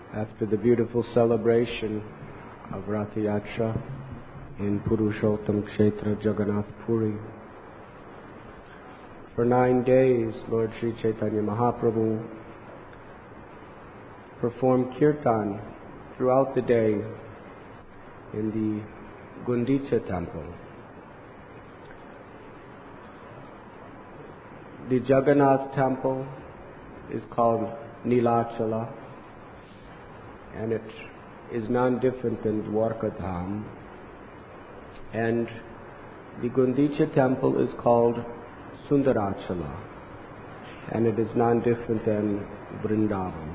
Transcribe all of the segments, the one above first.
after the beautiful celebration of Rath Yatra in Purushottam Kshetra Jagannath Puri. For 9 days, Lord Sri Chaitanya Mahaprabhu performed kirtan throughout the day in the Gundicha temple. The Jagannath temple is called Nilachala, and it is none different than Dwarka Dham. And the Gundicha temple is called Sundarachala, and it is none different than Vrindavan.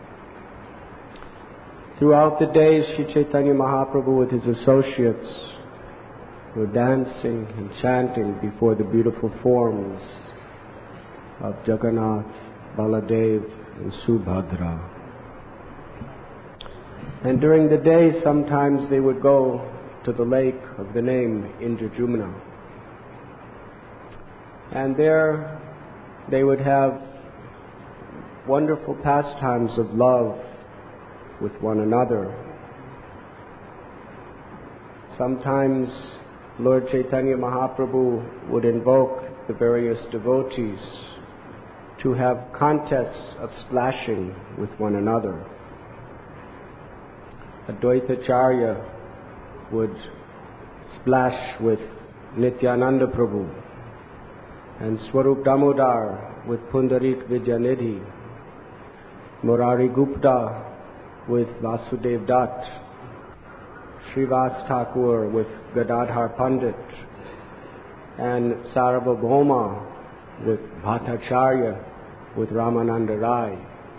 Throughout the day, Sri Chaitanya Mahaprabhu with his associates were dancing and chanting before the beautiful forms of Jagannath, Baladev, and Subhadra. And during the day, sometimes they would go to the lake of the name Indrajumna. And there they would have wonderful pastimes of love with one another. Sometimes Lord Chaitanya Mahaprabhu would invoke the various devotees to have contests of splashing with one another. Advaitacharya would splash with Nityananda Prabhu, and Swarup Damodar with Pundarik Vidyanidhi, Murari Gupta with Vasudev Dutt, Srivas Thakur with Gadadhar Pandit, and Sarvabhauma with Bhattacharya with Ramananda Rai.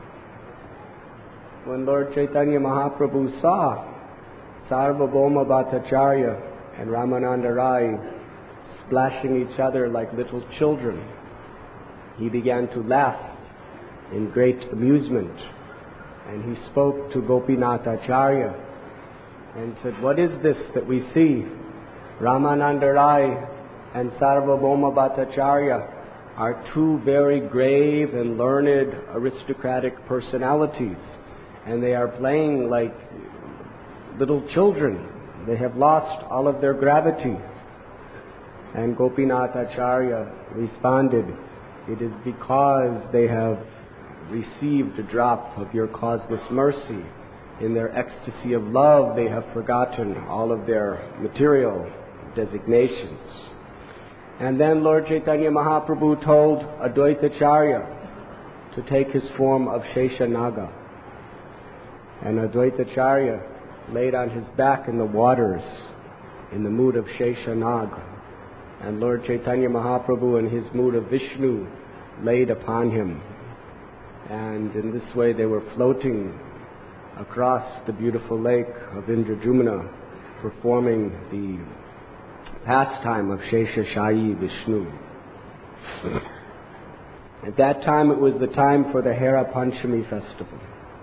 When Lord Chaitanya Mahaprabhu saw Sarvabhauma Bhattacharya and Ramananda Rai splashing each other like little children, he began to laugh in great amusement. And he spoke to Gopinath Acharya and said, "What is this that we see? Ramananda Rai and Sarvabhauma Bhattacharya are two very grave and learned aristocratic personalities, and they are playing like little children. They have lost all of their gravity." And Gopinath Acharya responded, "It is because they have received a drop of your causeless mercy. In their ecstasy of love, they have forgotten all of their material designations." And then Lord Chaitanya Mahaprabhu told Advaitacharya to take his form of Sheshanaga. And Advaitacharya laid on his back in the waters in the mood of Sheshanaga. And Lord Chaitanya Mahaprabhu in his mood of Vishnu laid upon him. And in this way they were floating across the beautiful lake of Indrajumna, performing the pastime of Sheshashayi Vishnu. At that time it was the time for the Hera Panchami festival.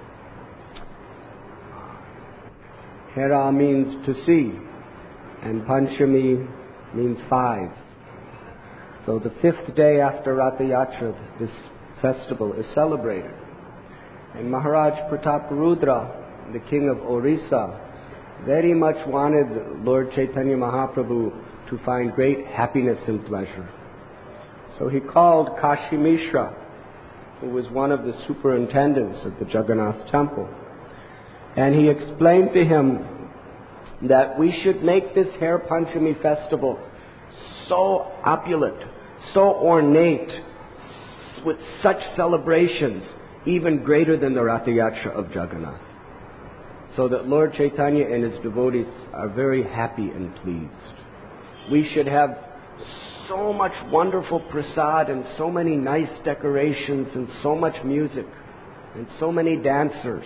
Hera means to see, and Panchami means 5. So the 5th day after Rath Yatra, this festival is celebrated. And Maharaj Prataparudra, the king of Orissa, very much wanted Lord Chaitanya Mahaprabhu to find great happiness and pleasure. So he called Kashi Mishra, who was one of the superintendents of the Jagannath temple. And he explained to him that we should make this Hare Panchami festival so opulent, so ornate, with such celebrations, even greater than the Rath Yatra of Jagannath, so that Lord Chaitanya and his devotees are very happy and pleased. We should have so much wonderful prasad and so many nice decorations and so much music and so many dancers.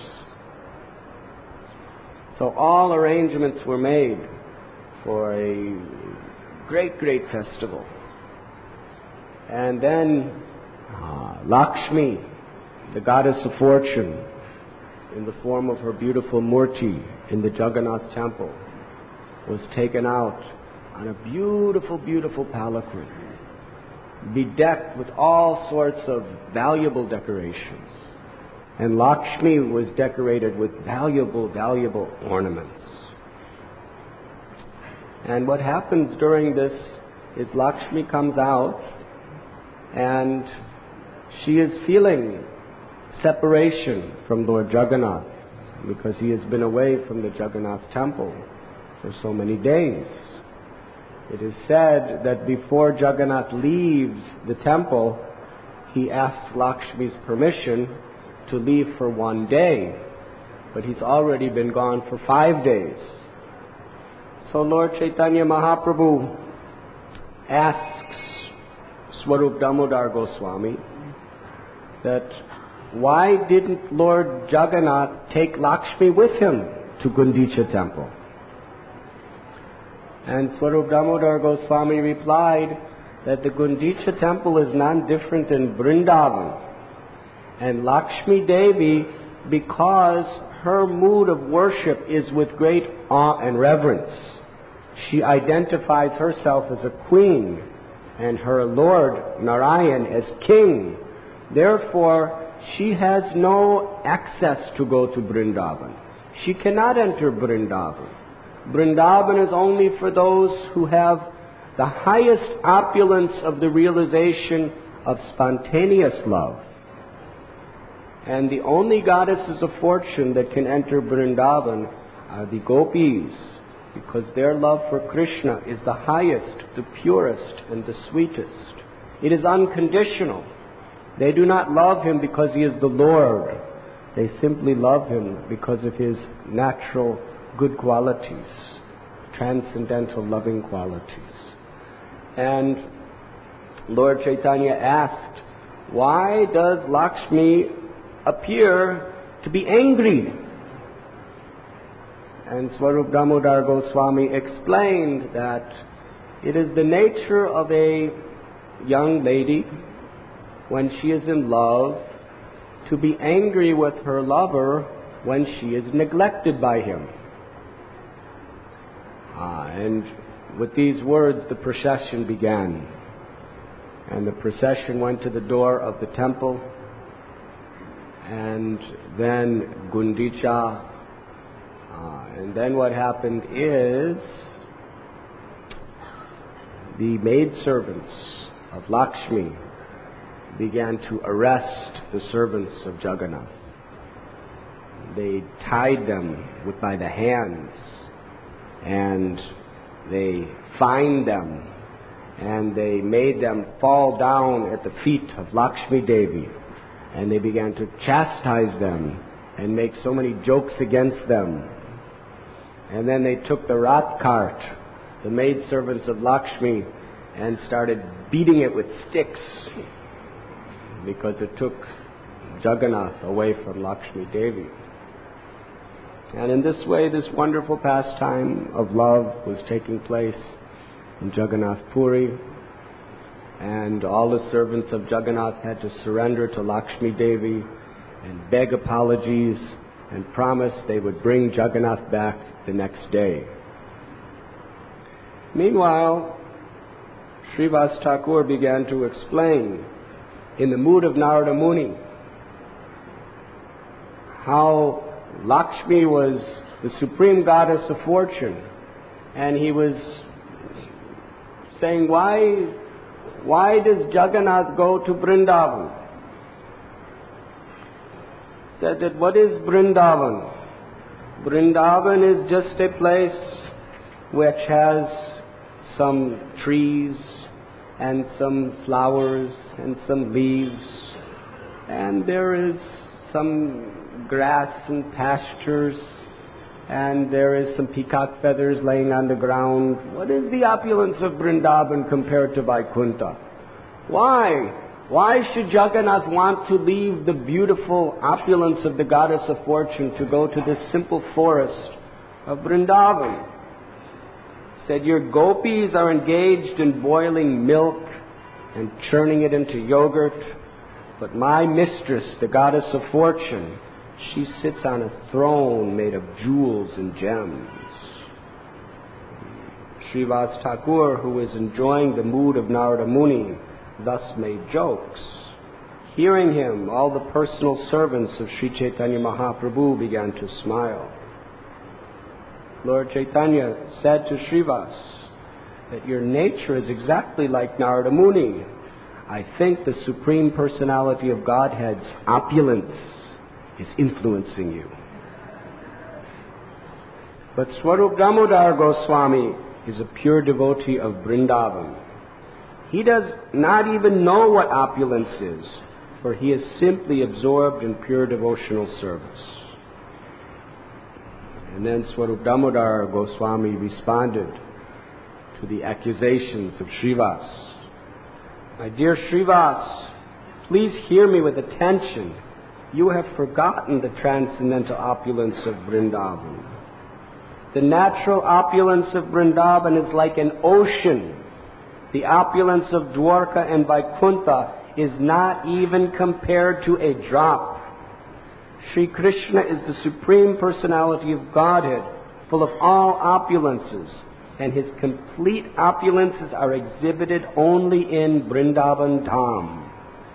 So all arrangements were made for a great, great festival. And then Lakshmi, the goddess of fortune, in the form of her beautiful Murti in the Jagannath temple, was taken out on a beautiful, beautiful palanquin, bedecked with all sorts of valuable decorations. And Lakshmi was decorated with valuable, valuable ornaments. And what happens during this is Lakshmi comes out and she is feeling separation from Lord Jagannath because he has been away from the Jagannath temple for so many days. It is said that before Jagannath leaves the temple, he asks Lakshmi's permission to leave for 1 day, but he's already been gone for 5 days. So Lord Chaitanya Mahaprabhu asks Swarup Damodar Goswami that why didn't Lord Jagannath take Lakshmi with him to Gundicha temple? And Swarup Damodar Goswami replied that the Gundicha temple is none different than Vrindavan. And Lakshmi Devi, because her mood of worship is with great awe and reverence, she identifies herself as a queen and her Lord Narayan as king. Therefore, she has no access to go to Vrindavan. She cannot enter Vrindavan. Vrindavan is only for those who have the highest opulence of the realization of spontaneous love. And the only goddesses of fortune that can enter Vrindavan are the gopis, because their love for Krishna is the highest, the purest, and the sweetest. It is unconditional. They do not love him because he is the Lord. They simply love him because of his natural good qualities, transcendental loving qualities. And Lord Chaitanya asked, why does Lakshmi appear to be angry? And Swarup Damodar Goswami explained that it is the nature of a young lady, when she is in love, to be angry with her lover when she is neglected by him. And with these words, the procession began. And the procession went to the door of the temple, and then Gundicha. And then what happened is the maidservants of Lakshmi began to arrest the servants of Jagannath. They tied them by the hands, and they fined them, and they made them fall down at the feet of Lakshmi Devi, and they began to chastise them and make so many jokes against them. And then they took the rat cart, the maidservants of Lakshmi, and started beating it with sticks, because it took Jagannath away from Lakshmi Devi. And in this way, this wonderful pastime of love was taking place in Jagannath Puri, and all the servants of Jagannath had to surrender to Lakshmi Devi and beg apologies and promise they would bring Jagannath back the next day. Meanwhile, Srivas Thakur began to explain, in the mood of Narada Muni, how Lakshmi was the supreme goddess of fortune, and he was saying, why does Jagannath go to Vrindavan? Said that, what is Vrindavan? Vrindavan is just a place which has some trees and some flowers and some leaves, and there is some grass and pastures, and there is some peacock feathers laying on the ground. What is the opulence of Vrindavan compared to Vaikuntha? Why should Jagannath want to leave the beautiful opulence of the goddess of fortune to go to this simple forest of Vrindavan? Said, your gopis are engaged in boiling milk and churning it into yogurt, but my mistress, the goddess of fortune, she sits on a throne made of jewels and gems. Srivas Thakur, who was enjoying the mood of Narada Muni, thus made jokes. Hearing him, all the personal servants of Sri Chaitanya Mahaprabhu began to smile. Lord Chaitanya said to Srivas that your nature is exactly like Narada Muni. I think the Supreme Personality of Godhead's opulence is influencing you. But Swarup Damodar Goswami is a pure devotee of Vrindavan. He does not even know what opulence is, for he is simply absorbed in pure devotional service. And then Swarup Damodar Goswami responded to the accusations of Srivas. My dear Srivas, please hear me with attention. You have forgotten the transcendental opulence of Vrindavan. The natural opulence of Vrindavan is like an ocean. The opulence of Dwarka and Vaikuntha is not even compared to a drop. Sri Krishna is the Supreme Personality of Godhead, full of all opulences, and his complete opulences are exhibited only in Vrindavan Dham.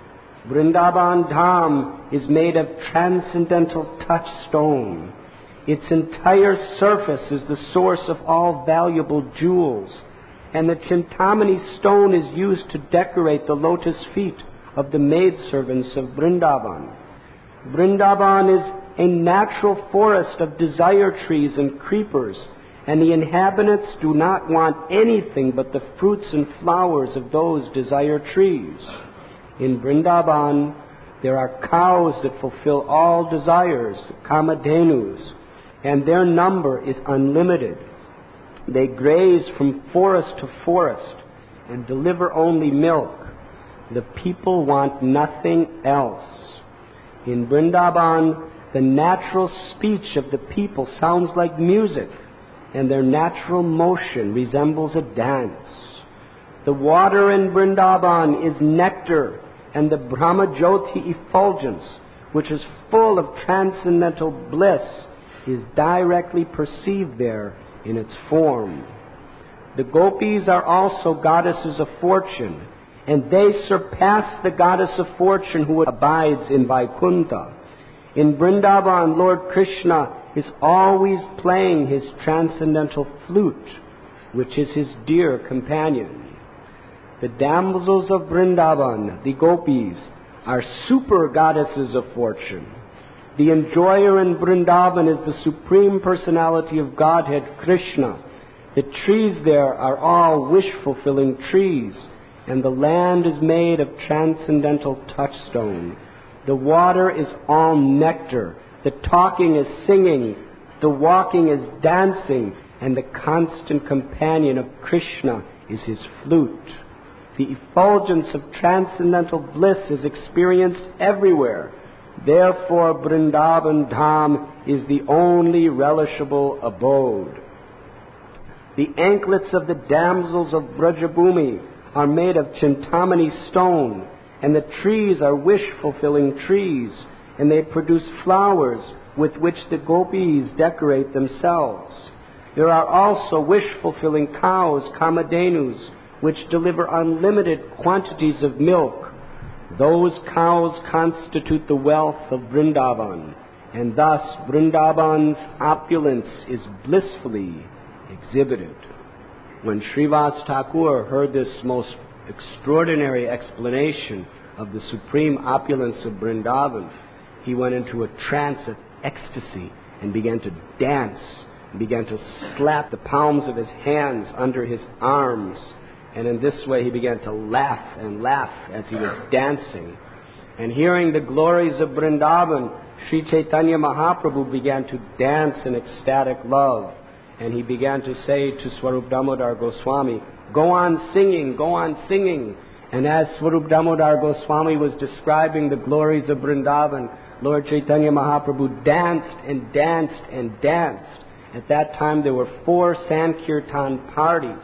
Vrindavan Dham is made of transcendental touchstone. Its entire surface is the source of all valuable jewels, and the Chintamani stone is used to decorate the lotus feet of the maidservants of Vrindavan. Vrindavan is a natural forest of desire trees and creepers, and the inhabitants do not want anything but the fruits and flowers of those desire trees. In Vrindavan, there are cows that fulfill all desires, Kamadhenus, and their number is unlimited. They graze from forest to forest and deliver only milk. The people want nothing else. In Vrindavan, the natural speech of the people sounds like music, and their natural motion resembles a dance. The water in Vrindavan is nectar, and the Brahmajyoti effulgence, which is full of transcendental bliss, is directly perceived there in its form. The gopis are also goddesses of fortune, and they surpass the goddess of fortune who abides in Vaikuntha. In Vrindavan, Lord Krishna is always playing his transcendental flute, which is his dear companion. The damsels of Vrindavan, the gopis, are super goddesses of fortune. The enjoyer in Vrindavan is the Supreme Personality of Godhead, Krishna. The trees there are all wish-fulfilling trees, and the land is made of transcendental touchstone. The water is all nectar. The talking is singing. The walking is dancing. And the constant companion of Krishna is his flute. The effulgence of transcendental bliss is experienced everywhere. Therefore, Vrindavan Dham is the only relishable abode. The anklets of the damsels of Brajabhumi are made of Chintamani stone, and the trees are wish-fulfilling trees, and they produce flowers with which the gopis decorate themselves. There are also wish-fulfilling cows, Kamadhenus, which deliver unlimited quantities of milk. Those cows constitute the wealth of Vrindavan, and thus Vrindavan's opulence is blissfully exhibited. When Srivas Thakur heard this most extraordinary explanation of the supreme opulence of Vrindavan, he went into a trance of ecstasy and began to dance, and began to slap the palms of his hands under his arms. And in this way he began to laugh and laugh as he was dancing. And hearing the glories of Vrindavan, Sri Chaitanya Mahaprabhu began to dance in ecstatic love. And he began to say to Swarup Damodar Goswami, "Go on singing, go on singing." And as Swarup Damodar Goswami was describing the glories of Vrindavan, Lord Chaitanya Mahaprabhu danced and danced and danced. At that time there were 4 Sankirtan parties.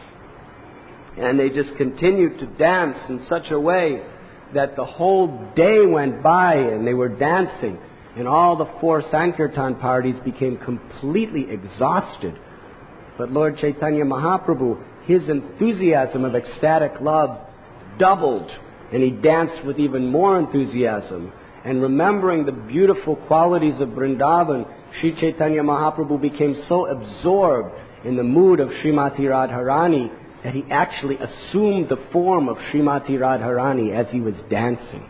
And they just continued to dance in such a way that the whole day went by and they were dancing. And all the 4 Sankirtan parties became completely exhausted. But Lord Chaitanya Mahaprabhu, his enthusiasm of ecstatic love doubled. and he danced with even more enthusiasm. And remembering the beautiful qualities of Vrindavan, Sri Chaitanya Mahaprabhu became so absorbed in the mood of Srimati Radharani that he actually assumed the form of Srimati Radharani as he was dancing.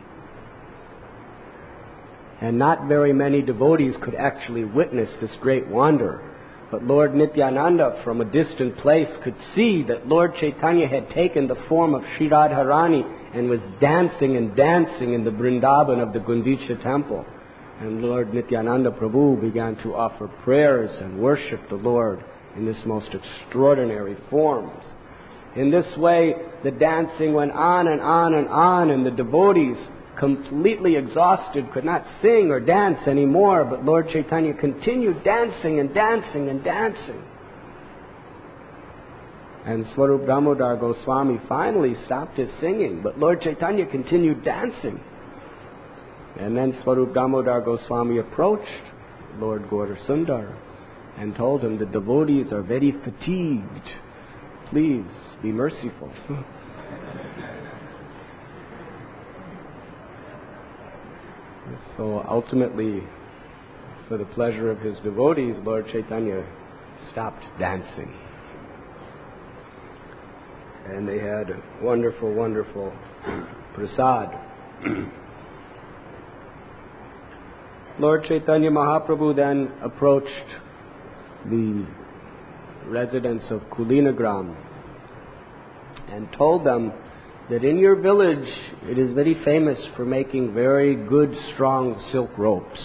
And not very many devotees could actually witness this great wonder. But Lord Nityananda from a distant place could see that Lord Chaitanya had taken the form of Sri Radharani and was dancing and dancing in the Vrindavan of the Gundicha temple. And Lord Nityananda Prabhu began to offer prayers and worship the Lord in this most extraordinary forms. In this way, the dancing went on and on and on, and the devotees, completely exhausted, could not sing or dance anymore, but Lord Chaitanya continued dancing and dancing and dancing. And Swarup Damodar Goswami finally stopped his singing, but Lord Chaitanya continued dancing. And then Swarup Damodar Goswami approached Lord Gaura Sundar and told him, the devotees are very fatigued. Please be merciful. So ultimately, for the pleasure of his devotees, Lord Chaitanya stopped dancing. And they had wonderful, wonderful prasad. Lord Chaitanya Mahaprabhu then approached the residents of Kulinagram and told them that in your village it is very famous for making very good, strong silk ropes.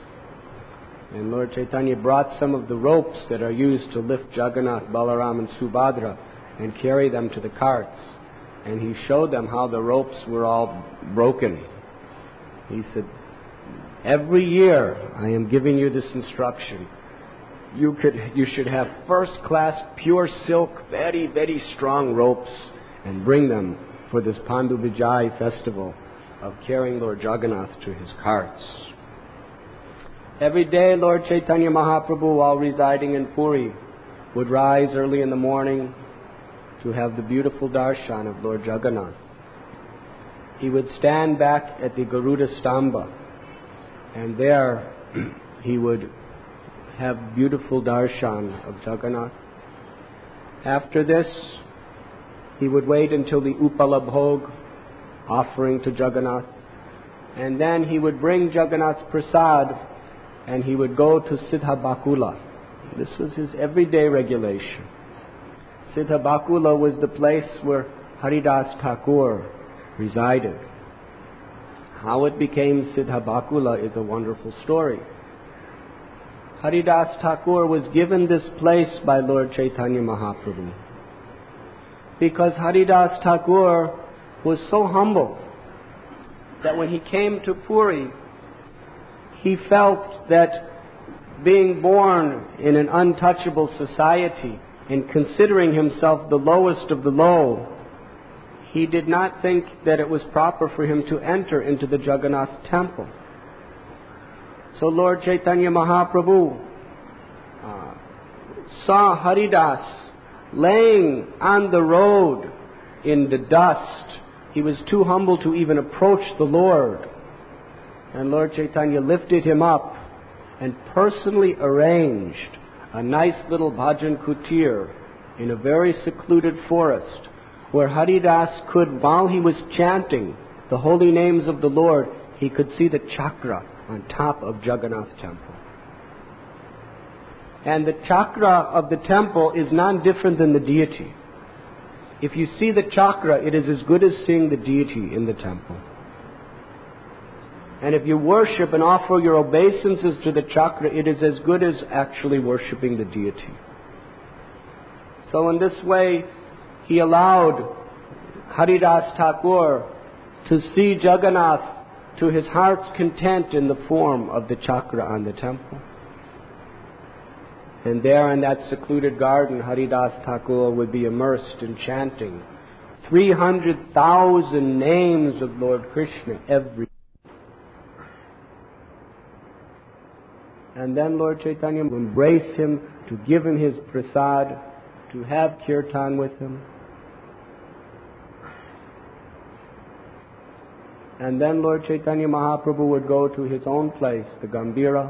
And Lord Chaitanya brought some of the ropes that are used to lift Jagannath, Balaram and Subhadra and carry them to the carts. And he showed them how the ropes were all broken. He said, every year I am giving you this instruction. You should have first-class pure silk, very, very strong ropes and bring them for this Pandu Vijay festival of carrying Lord Jagannath to his carts. Every day Lord Chaitanya Mahaprabhu, while residing in Puri, would rise early in the morning to have the beautiful darshan of Lord Jagannath. He would stand back at the Garuda Stamba, and there he would have beautiful darshan of Jagannath. After this, he would wait until the Upala Bhog, offering to Jagannath, and then he would bring Jagannath's prasad and he would go to Siddha Bakula. This was his everyday regulation. Siddha Bakula was the place where Haridas Thakur resided. How it became Siddha Bakula is a wonderful story. Haridas Thakur was given this place by Lord Chaitanya Mahaprabhu because Haridas Thakur was so humble that when he came to Puri, he felt that being born in an untouchable society and considering himself the lowest of the low, he did not think that it was proper for him to enter into the Jagannath temple. So Lord Chaitanya Mahaprabhu saw Haridas laying on the road in the dust. He was too humble to even approach the Lord. And Lord Chaitanya lifted him up and personally arranged a nice little bhajan kutir in a very secluded forest where Haridas could, while he was chanting the holy names of the Lord, he could see the chakra on top of Jagannath temple. And the chakra of the temple is none different than the deity. If you see the chakra, it is as good as seeing the deity in the temple. And if you worship and offer your obeisances to the chakra, it is as good as actually worshipping the deity. So in this way, he allowed Haridas Thakur to see Jagannath to his heart's content in the form of the chakra on the temple. And there in that secluded garden, Haridas Thakur would be immersed in chanting 300,000 names of Lord Krishna every day. And then Lord Chaitanya would embrace him, to give him his prasad, to have kirtan with him. And then Lord Chaitanya Mahaprabhu would go to his own place, the Gambhira,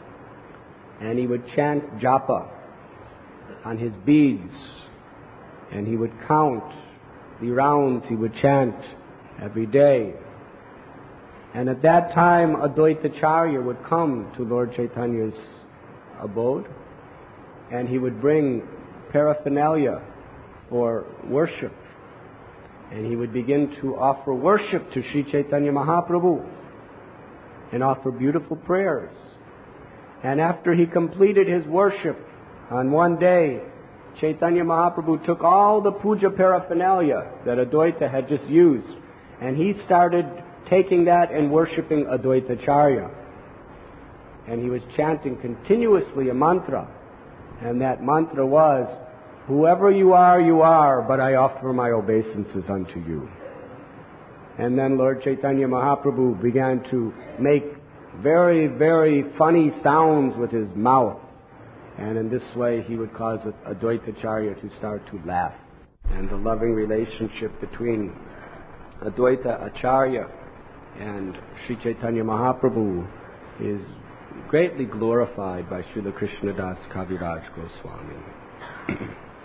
and he would chant japa on his beads, and he would count the rounds he would chant every day. And at that time, Advaitacharya would come to Lord Chaitanya's abode, and he would bring paraphernalia for worship. And he would begin to offer worship to Sri Chaitanya Mahaprabhu and offer beautiful prayers. And after he completed his worship, on one day, Chaitanya Mahaprabhu took all the puja paraphernalia that Advaita had just used, and he started taking that and worshipping Advaitacharya. And he was chanting continuously a mantra, and that mantra was, "Whoever you are, but I offer my obeisances unto you." And then Lord Chaitanya Mahaprabhu began to make very, very funny sounds with his mouth. And in this way he would cause Advaitacharya to start to laugh. And the loving relationship between Advaita Acharya and Sri Chaitanya Mahaprabhu is greatly glorified by Srila Krishnadas Kaviraj Goswami.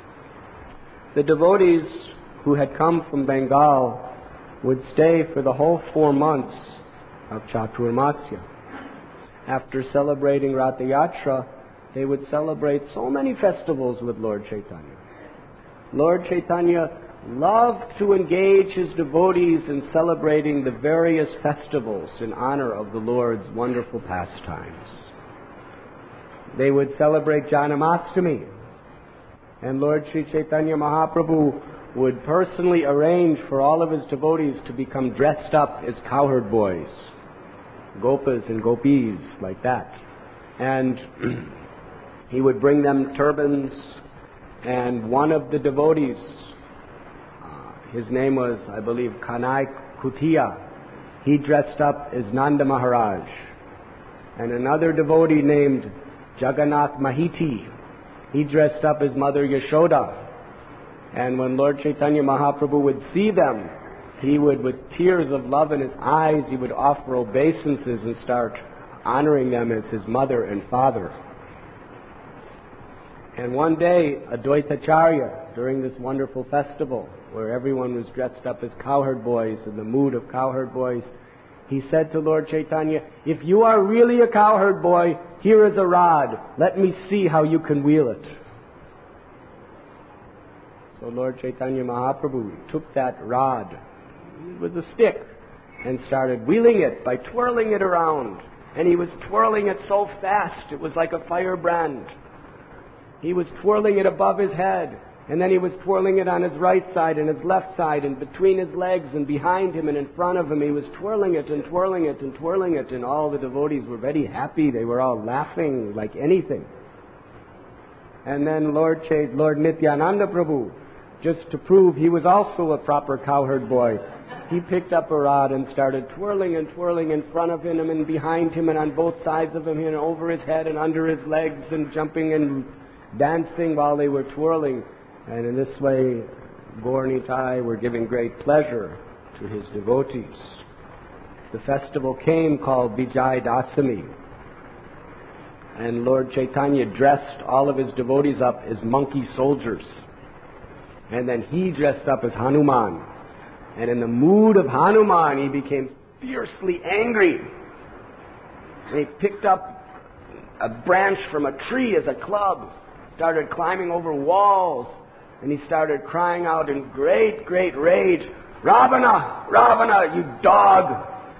The devotees who had come from Bengal would stay for the whole 4 months of Chaturmasya. After celebrating Ratha Yatra, they would celebrate so many festivals with Lord Chaitanya. Lord Chaitanya loved to engage his devotees in celebrating the various festivals in honor of the Lord's wonderful pastimes. They would celebrate Janamastami, and Lord Sri Chaitanya Mahaprabhu would personally arrange for all of his devotees to become dressed up as cowherd boys, gopas and gopis, like that. And he would bring them turbans, and one of the devotees, his name was, I believe, Kanai Kutia, he dressed up as Nanda Maharaj. And another devotee named Jagannath Mahiti, he dressed up as Mother Yashoda. And when Lord Chaitanya Mahaprabhu would see them, he would, with tears of love in his eyes, he would offer obeisances and start honoring them as his mother and father. And one day, Advaitacharya, during this wonderful festival, where everyone was dressed up as cowherd boys, in the mood of cowherd boys, he said to Lord Chaitanya, "If you are really a cowherd boy, here is a rod. Let me see how you can wheel it." So Lord Chaitanya Mahaprabhu took that rod, it was a stick, and started wheeling it by twirling it around. And he was twirling it so fast, it was like a firebrand. He was twirling it above his head, and then he was twirling it on his right side and his left side, and between his legs and behind him and in front of him. He was twirling it and twirling it and twirling it, and all the devotees were very happy. They were all laughing like anything. And then Lord Nityananda Prabhu, just to prove he was also a proper cowherd boy, he picked up a rod and started twirling and twirling in front of him and behind him and on both sides of him and over his head and under his legs, and jumping and dancing while they were twirling. And in this way, Gaur Nitai were giving great pleasure to his devotees. The festival came called Vijay Dasami, and Lord Chaitanya dressed all of his devotees up as monkey soldiers. And then he dressed up as Hanuman. And in the mood of Hanuman, he became fiercely angry. And he picked up a branch from a tree as a club, started climbing over walls, and he started crying out in great, great rage, "Ravana, Ravana, you dog!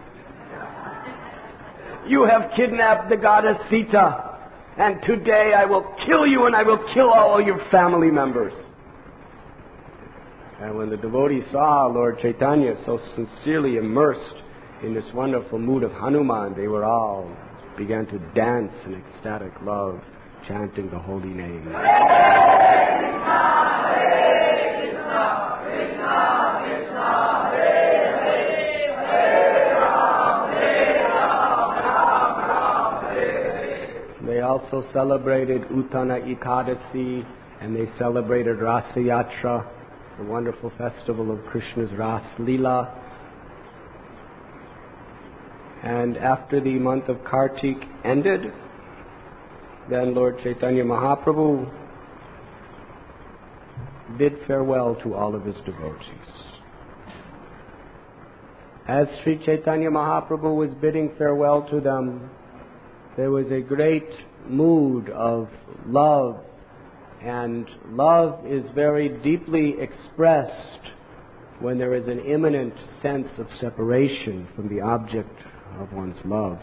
You have kidnapped the goddess Sita, and today I will kill you and I will kill all your family members." And when the devotees saw Lord Chaitanya so sincerely immersed in this wonderful mood of Hanuman, they were all began to dance in ecstatic love, chanting the holy name. They also celebrated Uttana Ekadasi, and they celebrated Rasa Yatra, the wonderful festival of Krishna's Ras Leela. And after the month of Kartik ended, then Lord Chaitanya Mahaprabhu bid farewell to all of his devotees. As Sri Chaitanya Mahaprabhu was bidding farewell to them, there was a great mood of love, and love is very deeply expressed when there is an imminent sense of separation from the object of one's love.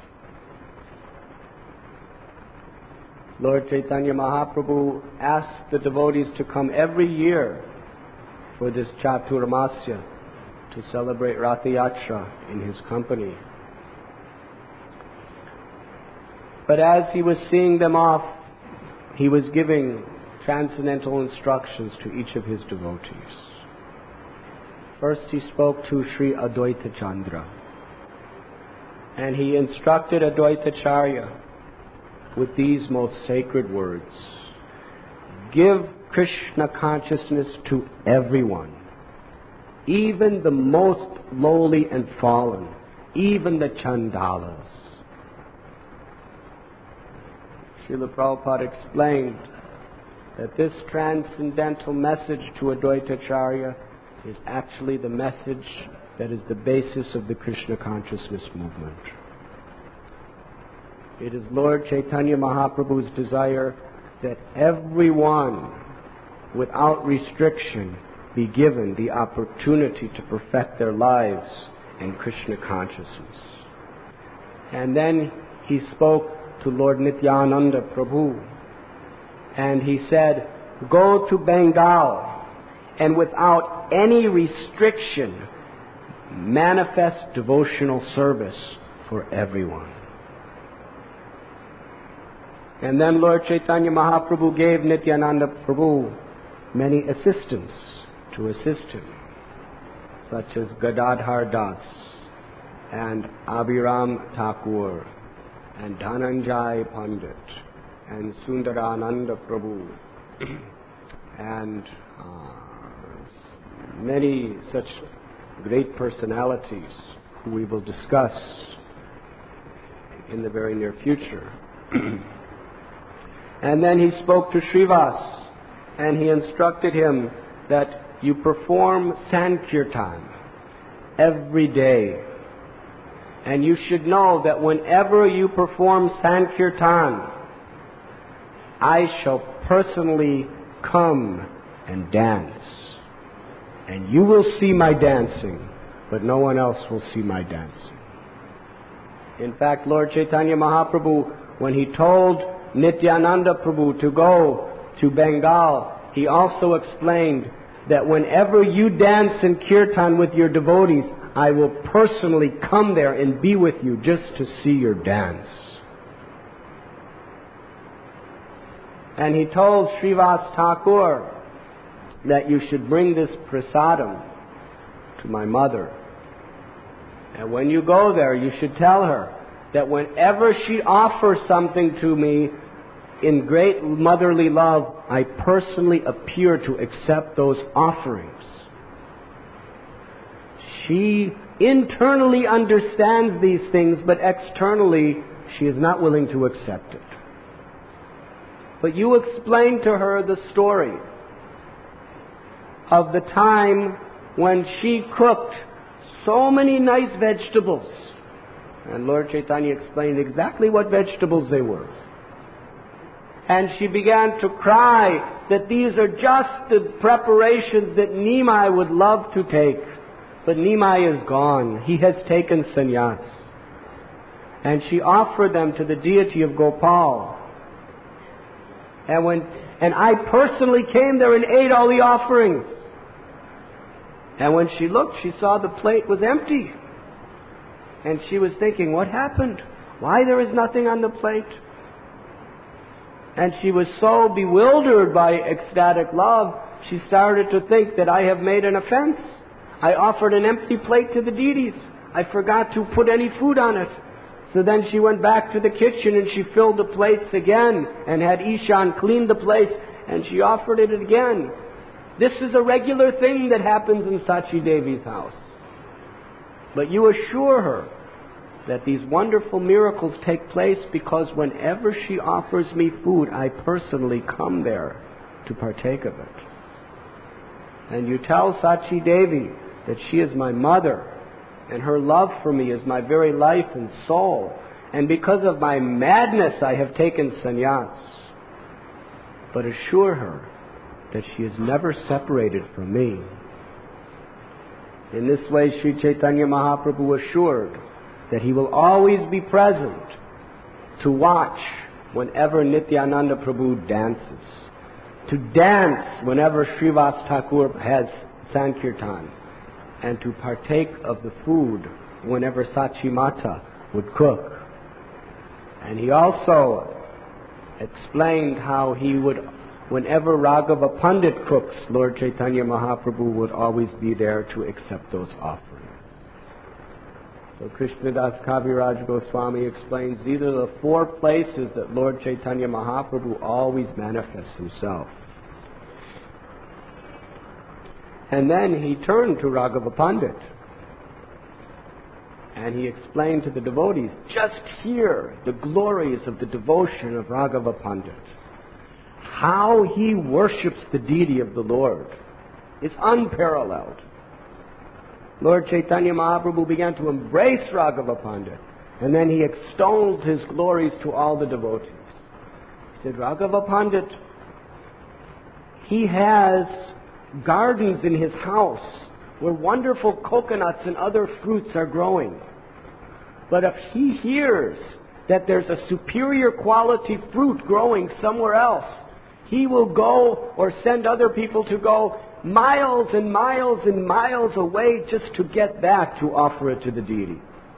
Lord Chaitanya Mahaprabhu asked the devotees to come every year for this Chaturmasya to celebrate Ratha Yatra in his company. But as he was seeing them off, he was giving transcendental instructions to each of his devotees. First he spoke to Sri Advaita Chandra, and he instructed Advaitacharya with these most sacred words: give Krishna consciousness to everyone, even the most lowly and fallen, even the Chandalas. Srila Prabhupada explained that this transcendental message to Advaitacharya is actually the message that is the basis of the Krishna consciousness movement. It is Lord Chaitanya Mahaprabhu's desire that everyone, without restriction, be given the opportunity to perfect their lives in Krishna consciousness. And then he spoke to Lord Nityananda Prabhu, and he said, go to Bengal and without any restriction manifest devotional service for everyone. And then Lord Chaitanya Mahaprabhu gave Nityananda Prabhu many assistants to assist him, such as Gadadhar Das and Abhiram Thakur and Dhananjay Pandit and Sundarananda Prabhu and many such great personalities who we will discuss in the very near future. And then he spoke to Srivas, and he instructed him that you perform Sankirtan every day. And you should know that whenever you perform Sankirtan, I shall personally come and dance. And you will see my dancing, but no one else will see my dancing. In fact, Lord Chaitanya Mahaprabhu, when he told Nityananda Prabhu to go to Bengal, he also explained that whenever you dance in Kirtan with your devotees, I will personally come there and be with you just to see your dance. And he told Srivas Thakur that you should bring this prasadam to my mother. And when you go there, you should tell her that whenever she offers something to me in great motherly love, I personally appear to accept those offerings. She internally understands these things, but externally she is not willing to accept it. But you explain to her the story of the time when she cooked so many nice vegetables. And Lord Chaitanya explained exactly what vegetables they were. And she began to cry that these are just the preparations that Nimai would love to take. But Nimai is gone. He has taken sannyas. And she offered them to the deity of Gopal. And I personally came there and ate all the offerings. And when she looked, she saw the plate was empty. And she was thinking, what happened? Why there is nothing on the plate? And she was so bewildered by ecstatic love, she started to think that I have made an offense. I offered an empty plate to the deities. I forgot to put any food on it. So then she went back to the kitchen and she filled the plates again and had Ishan clean the place and she offered it again. This is a regular thing that happens in Sachi Devi's house. But you assure her that these wonderful miracles take place because whenever she offers me food, I personally come there to partake of it. And you tell Sachi Devi that she is my mother, and her love for me is my very life and soul, and because of my madness I have taken sannyas. But assure her that she is never separated from me. In this way, Sri Chaitanya Mahaprabhu assured that he will always be present to watch whenever Nityananda Prabhu dances, to dance whenever Srivas Thakur has Sankirtan, and to partake of the food whenever Sachi Mata would cook. And he also explained how he would, whenever Raghava Pandit cooks, Lord Chaitanya Mahaprabhu would always be there to accept those offerings. So Krishnadas Kaviraj Goswami explains these are the 4 places that Lord Chaitanya Mahaprabhu always manifests himself. And then he turned to Raghava Pandit and he explained to the devotees, just hear the glories of the devotion of Raghava Pandit. How he worships the deity of the Lord is unparalleled. Lord Chaitanya Mahaprabhu began to embrace Raghava Pandit, and then he extolled his glories to all the devotees. He said, Raghava Pandit, he has gardens in his house where wonderful coconuts and other fruits are growing. But if he hears that there's a superior quality fruit growing somewhere else, he will go or send other people to go miles and miles and miles away just to get back to offer it to the deity.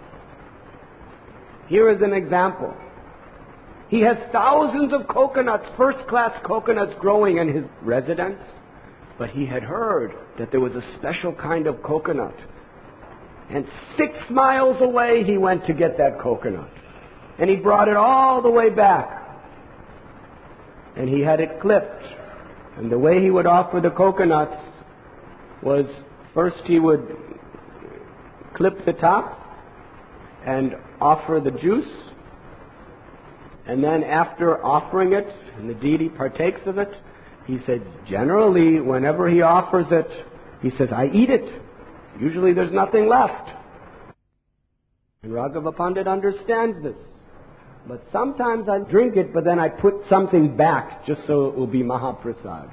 Here is an example. He has thousands of coconuts, first-class coconuts growing in his residence, but he had heard that there was a special kind of coconut. And 6 miles away he went to get that coconut. And he brought it all the way back. And he had it clipped. And the way he would offer the coconuts was, first he would clip the top and offer the juice. And then after offering it, and the deity partakes of it, he said, generally, whenever he offers it, he says, I eat it. Usually there's nothing left. And Raghava Pandit understands this. But sometimes I drink it, but then I put something back just so it will be Mahaprasad.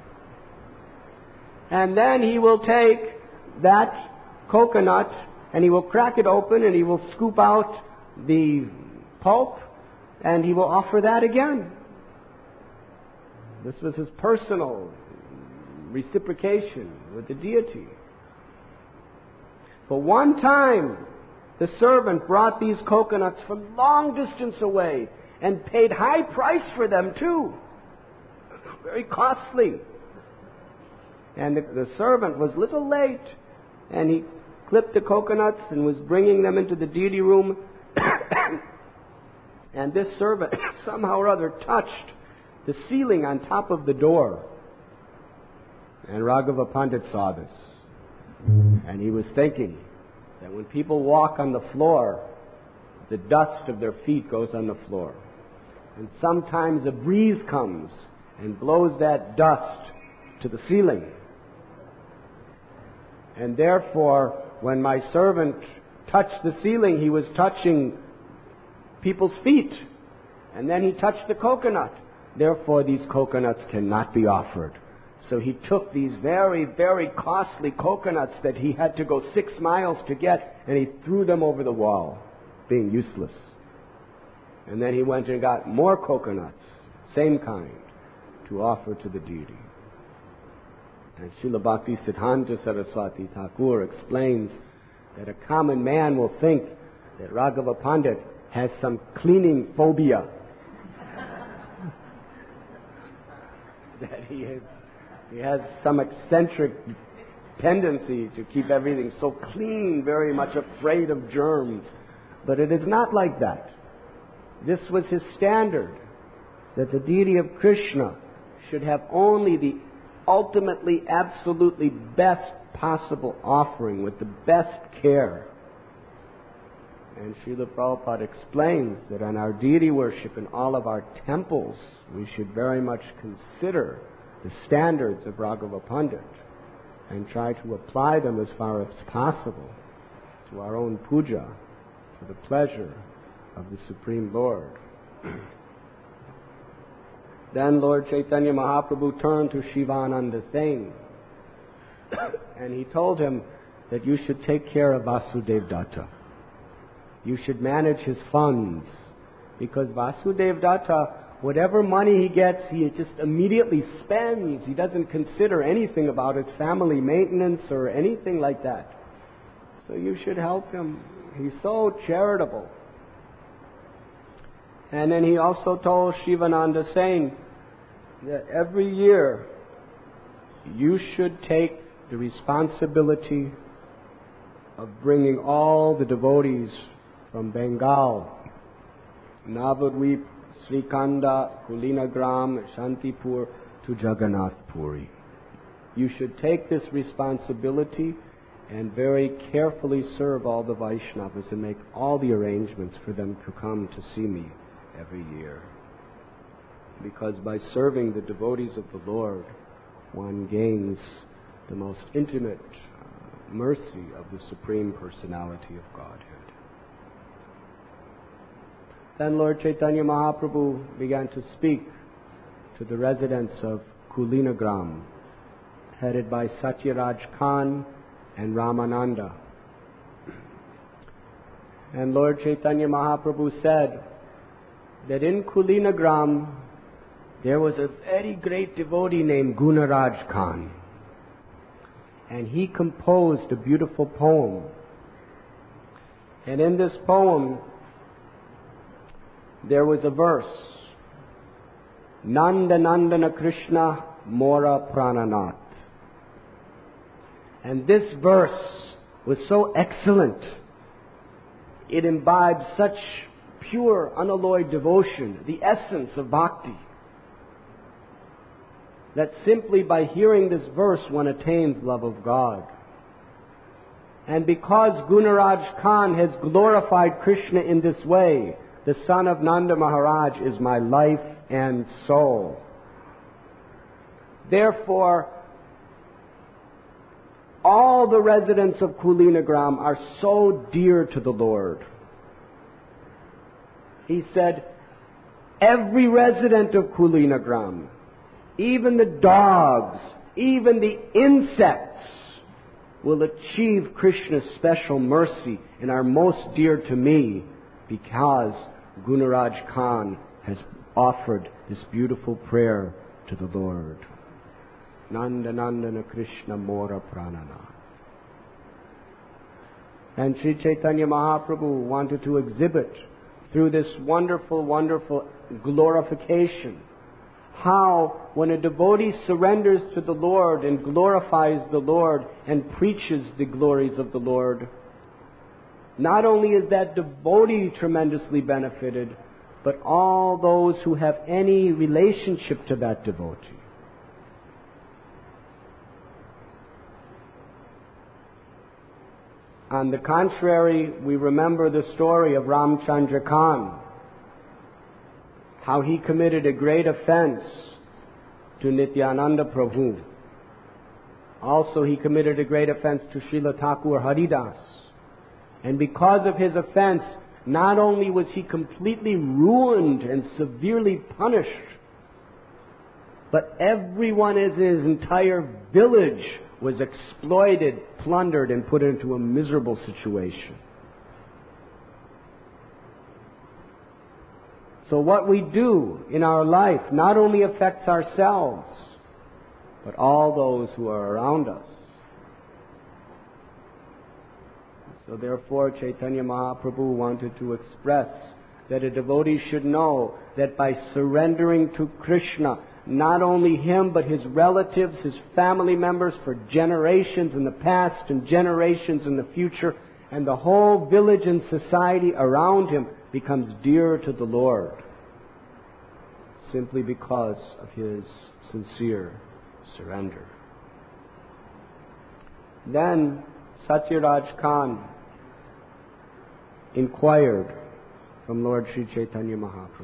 And then he will take that coconut and he will crack it open and he will scoop out the pulp and he will offer that again. This was his personal reciprocation with the deity. But one time, the servant brought these coconuts from long distance away and paid high price for them too. Very costly. And the servant was a little late and he clipped the coconuts and was bringing them into the deity room. And this servant somehow or other touched the ceiling on top of the door. And Raghava Pandit saw this. And he was thinking that when people walk on the floor, the dust of their feet goes on the floor. And sometimes a breeze comes and blows that dust to the ceiling. And therefore, when my servant touched the ceiling, he was touching people's feet. And then he touched the coconut. Therefore, these coconuts cannot be offered. So he took these very, very costly coconuts that he had to go 6 miles to get, and he threw them over the wall, being useless. And then he went and got more coconuts, same kind, to offer to the deity. And Srila Bhakti Siddhanta Saraswati Thakur explains that a common man will think that Raghava Pandit has some cleaning phobia. That he has some eccentric tendency to keep everything so clean, very much afraid of germs. But it is not like that. This was his standard, that the deity of Krishna should have only the ultimately, absolutely best possible offering with the best care. And Srila Prabhupada explains that in our deity worship in all of our temples, we should very much consider the standards of Raghava Pandit and try to apply them as far as possible to our own puja for the pleasure of the Supreme Lord. Then Lord Chaitanya Mahaprabhu turned to Shivananda Singh and he told him that you should take care of Vasudev Datta. You should manage his funds, because Vasudev Datta, whatever money he gets, he just immediately spends. He doesn't consider anything about his family maintenance or anything like that. So you should help him. He's so charitable. And then he also told Shivananda Singh that every year you should take the responsibility of bringing all the devotees from Bengal, Navadvip, Srikanda, Kulinagram, Shantipur to Jagannath Puri. You should take this responsibility and very carefully serve all the Vaishnavas and make all the arrangements for them to come to see me every year. Because by serving the devotees of the Lord, one gains the most intimate mercy of the Supreme Personality of Godhead. Then Lord Chaitanya Mahaprabhu began to speak to the residents of Kulinagram, headed by Satyaraj Khan and Ramananda. And Lord Chaitanya Mahaprabhu said that in Kulinagram there was a very great devotee named Gunaraj Khan. And he composed a beautiful poem. And in this poem there was a verse, Nanda Nandana Krishna Mora Prananath. And this verse was so excellent. It imbibed such pure, unalloyed devotion, the essence of bhakti, that simply by hearing this verse one attains love of God. And because Gunaraj Khan has glorified Krishna in this way, the son of Nanda Maharaj is my life and soul. Therefore, all the residents of Kulinagram are so dear to the Lord. He said, every resident of Kulinagram, even the dogs, even the insects, will achieve Krishna's special mercy and are most dear to me because Gunaraj Khan has offered this beautiful prayer to the Lord. Nanda Nandana Krishna Mora Pranana. And Sri Chaitanya Mahaprabhu wanted to exhibit through this wonderful, wonderful glorification how when a devotee surrenders to the Lord and glorifies the Lord and preaches the glories of the Lord, not only is that devotee tremendously benefited, but all those who have any relationship to that devotee. On the contrary, we remember the story of Ramchandra Khan, how he committed a great offense to Nityananda Prabhu. Also, he committed a great offense to Srila Thakur Haridas. And because of his offense, not only was he completely ruined and severely punished, but everyone in his entire village was exploited, plundered, and put into a miserable situation. So what we do in our life not only affects ourselves, but all those who are around us. So therefore, Chaitanya Mahaprabhu wanted to express that a devotee should know that by surrendering to Krishna, not only him, but his relatives, his family members for generations in the past and generations in the future, and the whole village and society around him becomes dear to the Lord, simply because of his sincere surrender. Then Satyaraj Khan inquired from Lord Sri Chaitanya Mahaprabhu.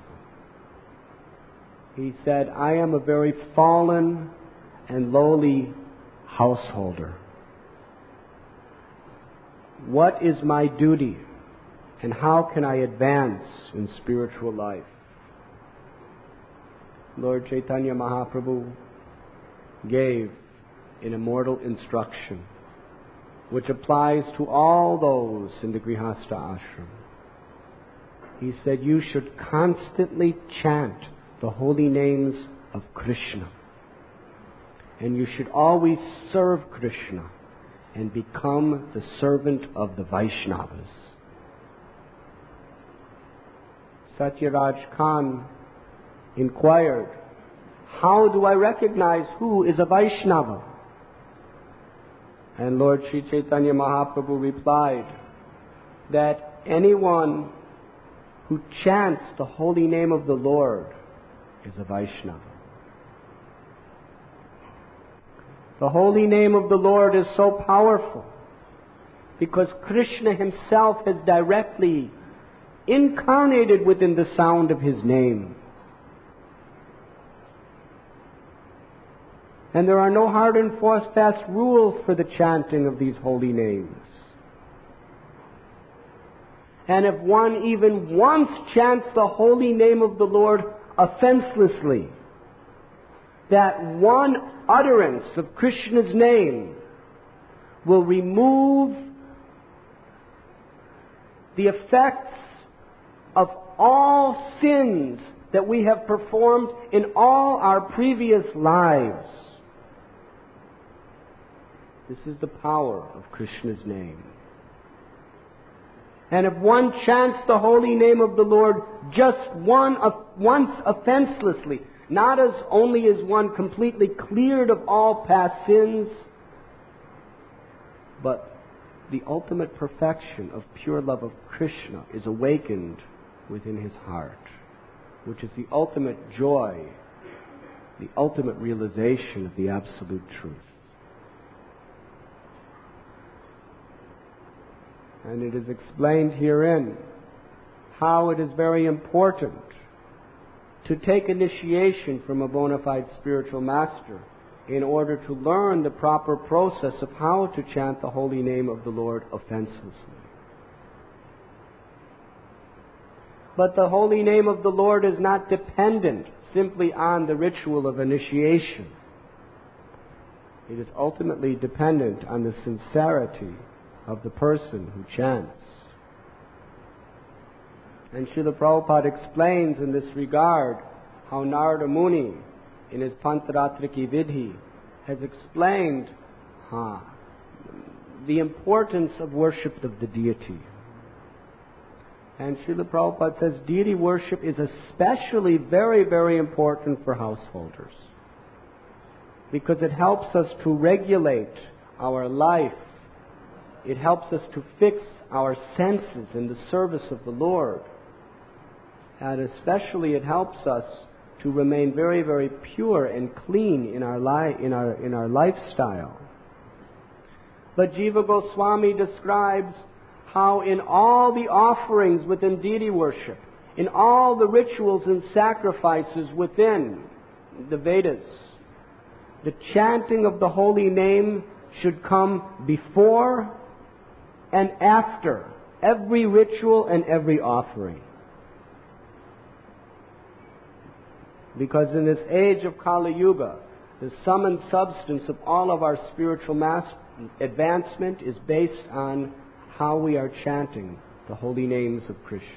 He said, I am a very fallen and lowly householder. What is my duty and how can I advance in spiritual life? Lord Chaitanya Mahaprabhu gave an immortal instruction which applies to all those in the Grihastha ashram. He said, you should constantly chant the holy names of Krishna. And you should always serve Krishna and become the servant of the Vaishnavas. Satyaraj Khan inquired, how do I recognize who is a Vaishnava? And Lord Sri Chaitanya Mahaprabhu replied that anyone who chants the holy name of the Lord is a Vaishnava. The holy name of the Lord is so powerful because Krishna himself has directly incarnated within the sound of his name. And there are no hard and fast rules for the chanting of these holy names. And if one even once chants the holy name of the Lord offenselessly, that one utterance of Krishna's name will remove the effects of all sins that we have performed in all our previous lives. This is the power of Krishna's name. And if one chants the holy name of the Lord just once offenselessly, not as only is one completely cleared of all past sins, but the ultimate perfection of pure love of Krishna is awakened within his heart, which is the ultimate joy, the ultimate realization of the absolute truth. And it is explained herein how it is very important to take initiation from a bona fide spiritual master in order to learn the proper process of how to chant the holy name of the Lord offenselessly. But the holy name of the Lord is not dependent simply on the ritual of initiation. It is ultimately dependent on the sincerity of the person who chants. And Srila Prabhupada explains in this regard how Narada Muni, in his Pantaratriki Vidhi, has explained the importance of worship of the deity. And Srila Prabhupada says deity worship is especially very, very important for householders because it helps us to regulate our life. It helps us to fix our senses in the service of the Lord. And especially it helps us to remain very, very pure and clean in our lifestyle. But Jiva Goswami describes how in all the offerings within deity worship, in all the rituals and sacrifices within the Vedas, the chanting of the holy name should come before and after every ritual and every offering. Because in this age of Kali Yuga, the sum and substance of all of our spiritual advancement is based on how we are chanting the holy names of Krishna.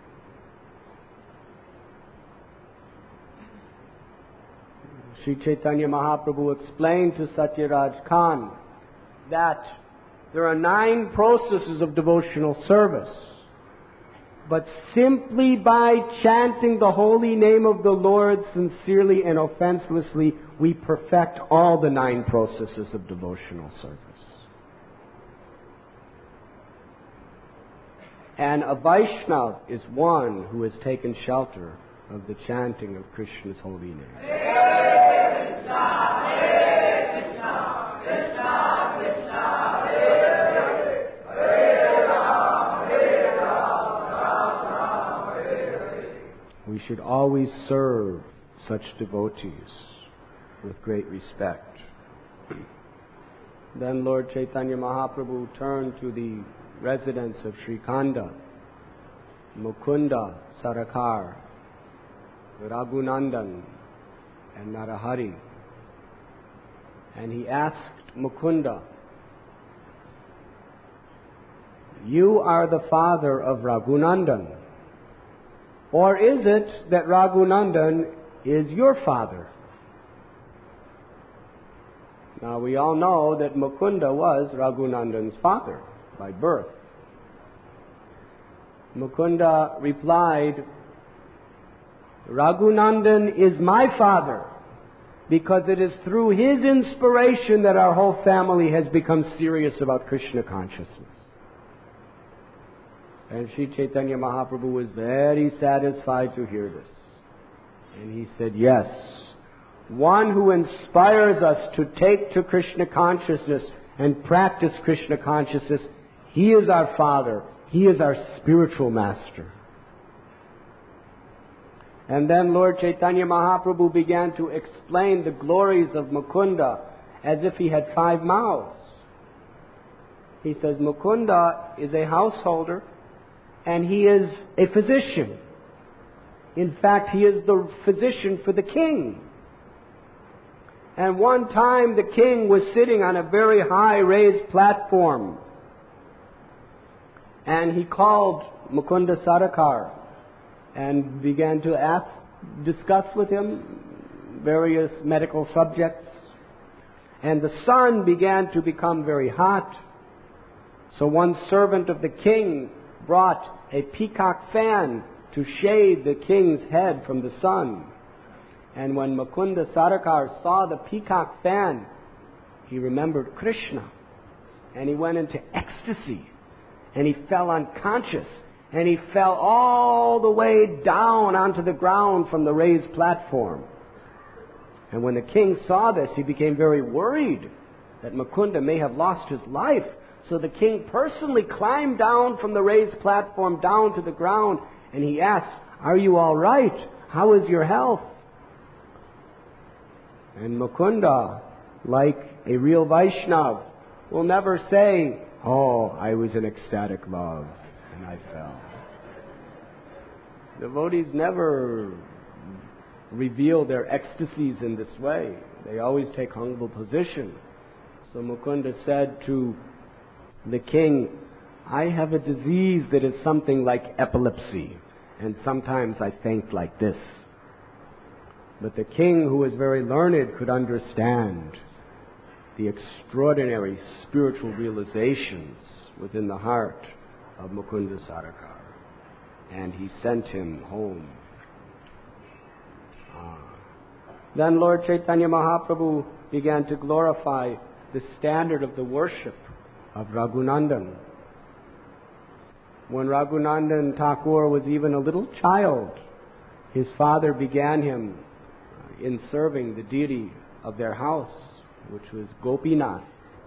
Sri Chaitanya Mahaprabhu explained to Satyaraj Khan that there are 9 processes of devotional service. But simply by chanting the holy name of the Lord sincerely and offenselessly, we perfect all the 9 processes of devotional service. And a Vaishnava is one who has taken shelter of the chanting of Krishna's holy name. Hare Krishna, Hare Krishna, Krishna Krishna, Hare Hare, Hare Ram, Hare Ram, we should always serve such devotees with great respect. Then Lord Chaitanya Mahaprabhu turned to the residents of Sri Khanda, Mukunda, Sarakar, Raghunandan, and Narahari. And he asked Mukunda, "You are the father of Raghunandan, or is it that Raghunandan is your father?" Now we all know that Mukunda was Raghunandan's father by birth. Mukunda replied, "Raghunandan is my father, because it is through his inspiration that our whole family has become serious about Krishna consciousness." And Sri Chaitanya Mahaprabhu was very satisfied to hear this. And he said, "Yes, one who inspires us to take to Krishna consciousness and practice Krishna consciousness, he is our father. He is our spiritual master." And then Lord Chaitanya Mahaprabhu began to explain the glories of Mukunda as if he had 5 mouths. He says, Mukunda is a householder and he is a physician. In fact, he is the physician for the king. And one time the king was sitting on a very high raised platform, and he called Mukunda Sarakar and began to discuss with him various medical subjects. And the sun began to become very hot. So one servant of the king brought a peacock fan to shade the king's head from the sun. And when Mukunda Sarakar saw the peacock fan, he remembered Krishna. And he went into ecstasy. And he fell unconscious. And he fell all the way down onto the ground from the raised platform. And when the king saw this, he became very worried that Mukunda may have lost his life. So the king personally climbed down from the raised platform down to the ground. And he asked, "Are you all right? How is your health?" And Mukunda, like a real Vaishnava, will never say, "Oh, I was in ecstatic love and I fell." Devotees never reveal their ecstasies in this way. They always take humble position. So Mukunda said to the king, "I have a disease that is something like epilepsy, and sometimes I faint like this." But the king, who was very learned, could understand the extraordinary spiritual realizations within the heart of Mukunda Sarakar. And he sent him home. Then Lord Chaitanya Mahaprabhu began to glorify the standard of the worship of Raghunandan. When Raghunandan Thakur was even a little child, his father began him in serving the deity of their house, which was Gopinath.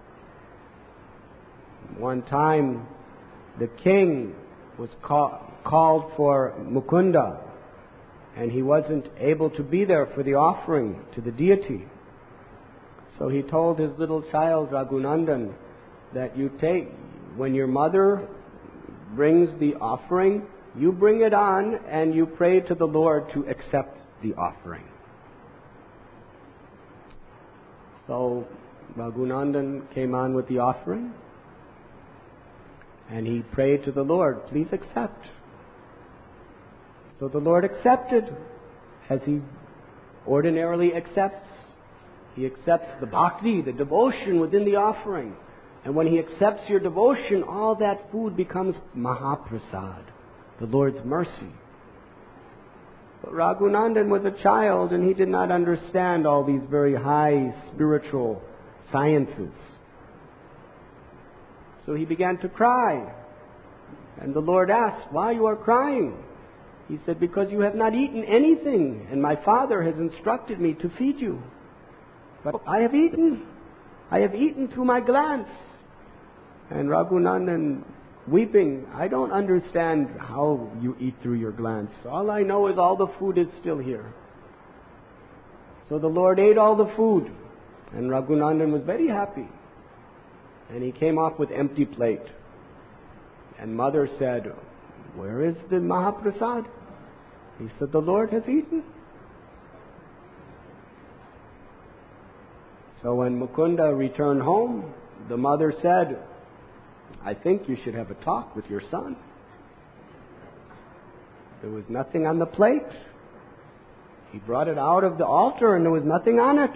One time, the king was called for Mukunda, and he wasn't able to be there for the offering to the deity. So he told his little child, Raghunandan, that when your mother brings the offering, you bring it on and you pray to the Lord to accept the offering. So Raghunandan came on with the offering, and he prayed to the Lord, "Please accept." So the Lord accepted, as He ordinarily accepts. He accepts the bhakti, the devotion within the offering. And when He accepts your devotion, all that food becomes Mahaprasad, the Lord's mercy. But Raghunandan was a child, and he did not understand all these very high spiritual sciences. So he began to cry. And the Lord asked, "Why you are crying?" He said, "Because you have not eaten anything, and my father has instructed me to feed you. But I have eaten. I have eaten through my glance." And Raghunandan weeping, "I don't understand how you eat through your glands. All I know is all the food is still here." So the Lord ate all the food, and Raghunandan was very happy. And he came off with empty plate. And Mother said, "Where is the Mahaprasad?" He said, "The Lord has eaten." So when Mukunda returned home, the mother said, "I think you should have a talk with your son. There was nothing on the plate. He brought it out of the altar and there was nothing on it."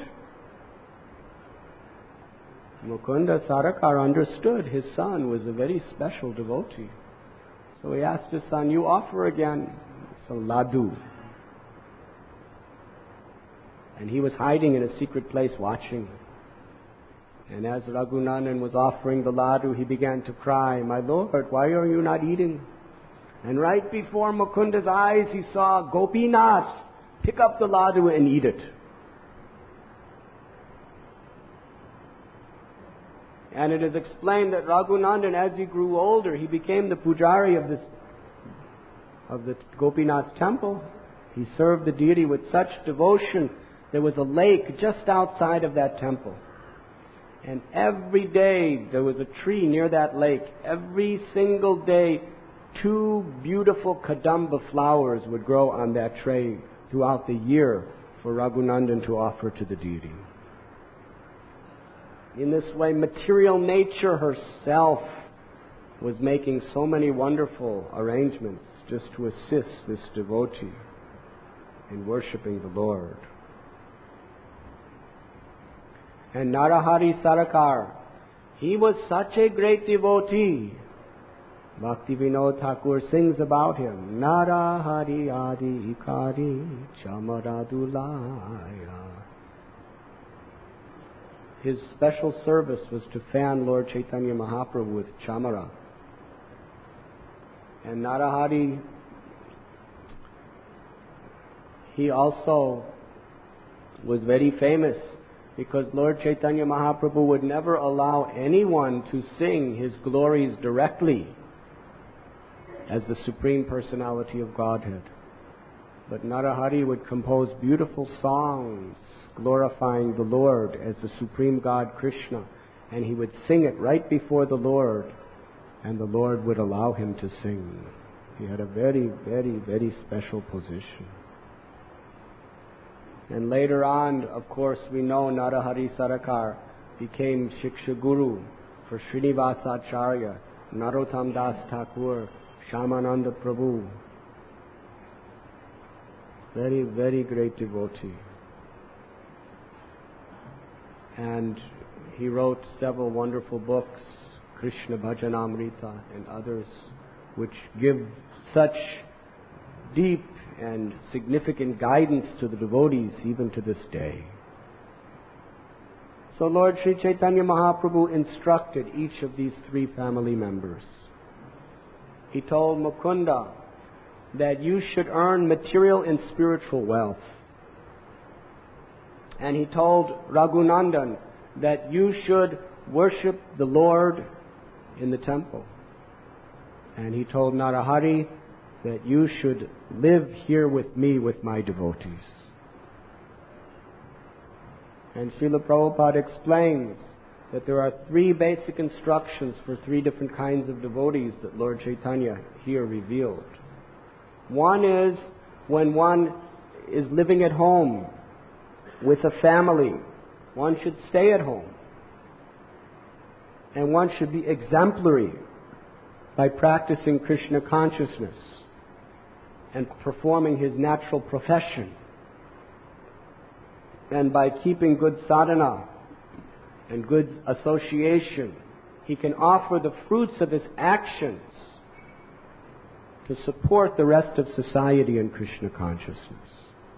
Mukunda Sarakar understood his son was a very special devotee. So he asked his son, "You offer again some laddu." And he was hiding in a secret place watching. And as Raghunandan was offering the laddu, he began to cry, "My Lord, why are you not eating?" And right before Mukunda's eyes, he saw Gopinath pick up the laddu and eat it. And it is explained that Raghunandan, as he grew older, he became the pujari of the Gopinath temple. He served the deity with such devotion. There was a lake just outside of that temple. And every day there was a tree near that lake. Every single day, 2 beautiful kadamba flowers would grow on that tree throughout the year for Raghunandan to offer to the deity. In this way, material nature herself was making so many wonderful arrangements just to assist this devotee in worshipping the Lord. And Narahari Sarakar, he was such a great devotee. Bhakti Vinod Thakur sings about him. Narahari Adi Ikari Chamaradulaya. His special service was to fan Lord Chaitanya Mahaprabhu with chamara. And Narahari, he also was very famous because Lord Chaitanya Mahaprabhu would never allow anyone to sing his glories directly as the Supreme Personality of Godhead. But Narahari would compose beautiful songs glorifying the Lord as the Supreme God Krishna, and he would sing it right before the Lord, and the Lord would allow him to sing. He had a very, very, very special position. And later on, of course, we know Narahari Sarakar became Shiksha Guru for Srinivasacharya, Narottam Das Thakur, Shyamananda Prabhu. Very, very great devotee. And he wrote several wonderful books, Krishna Bhajanamrita and others, which give such deep and significant guidance to the devotees even to this day. So Lord Sri Chaitanya Mahaprabhu instructed each of these 3 family members. He told Mukunda that you should earn material and spiritual wealth. And he told Raghunandan that you should worship the Lord in the temple. And he told Narahari that you should live here with me with my devotees. And Srila Prabhupada explains that there are 3 basic instructions for 3 different kinds of devotees that Lord Chaitanya here revealed. One is when one is living at home with a family, one should stay at home. And one should be exemplary by practicing Krishna consciousness and performing his natural profession. And by keeping good sadhana and good association, he can offer the fruits of his actions to support the rest of society in Krishna consciousness.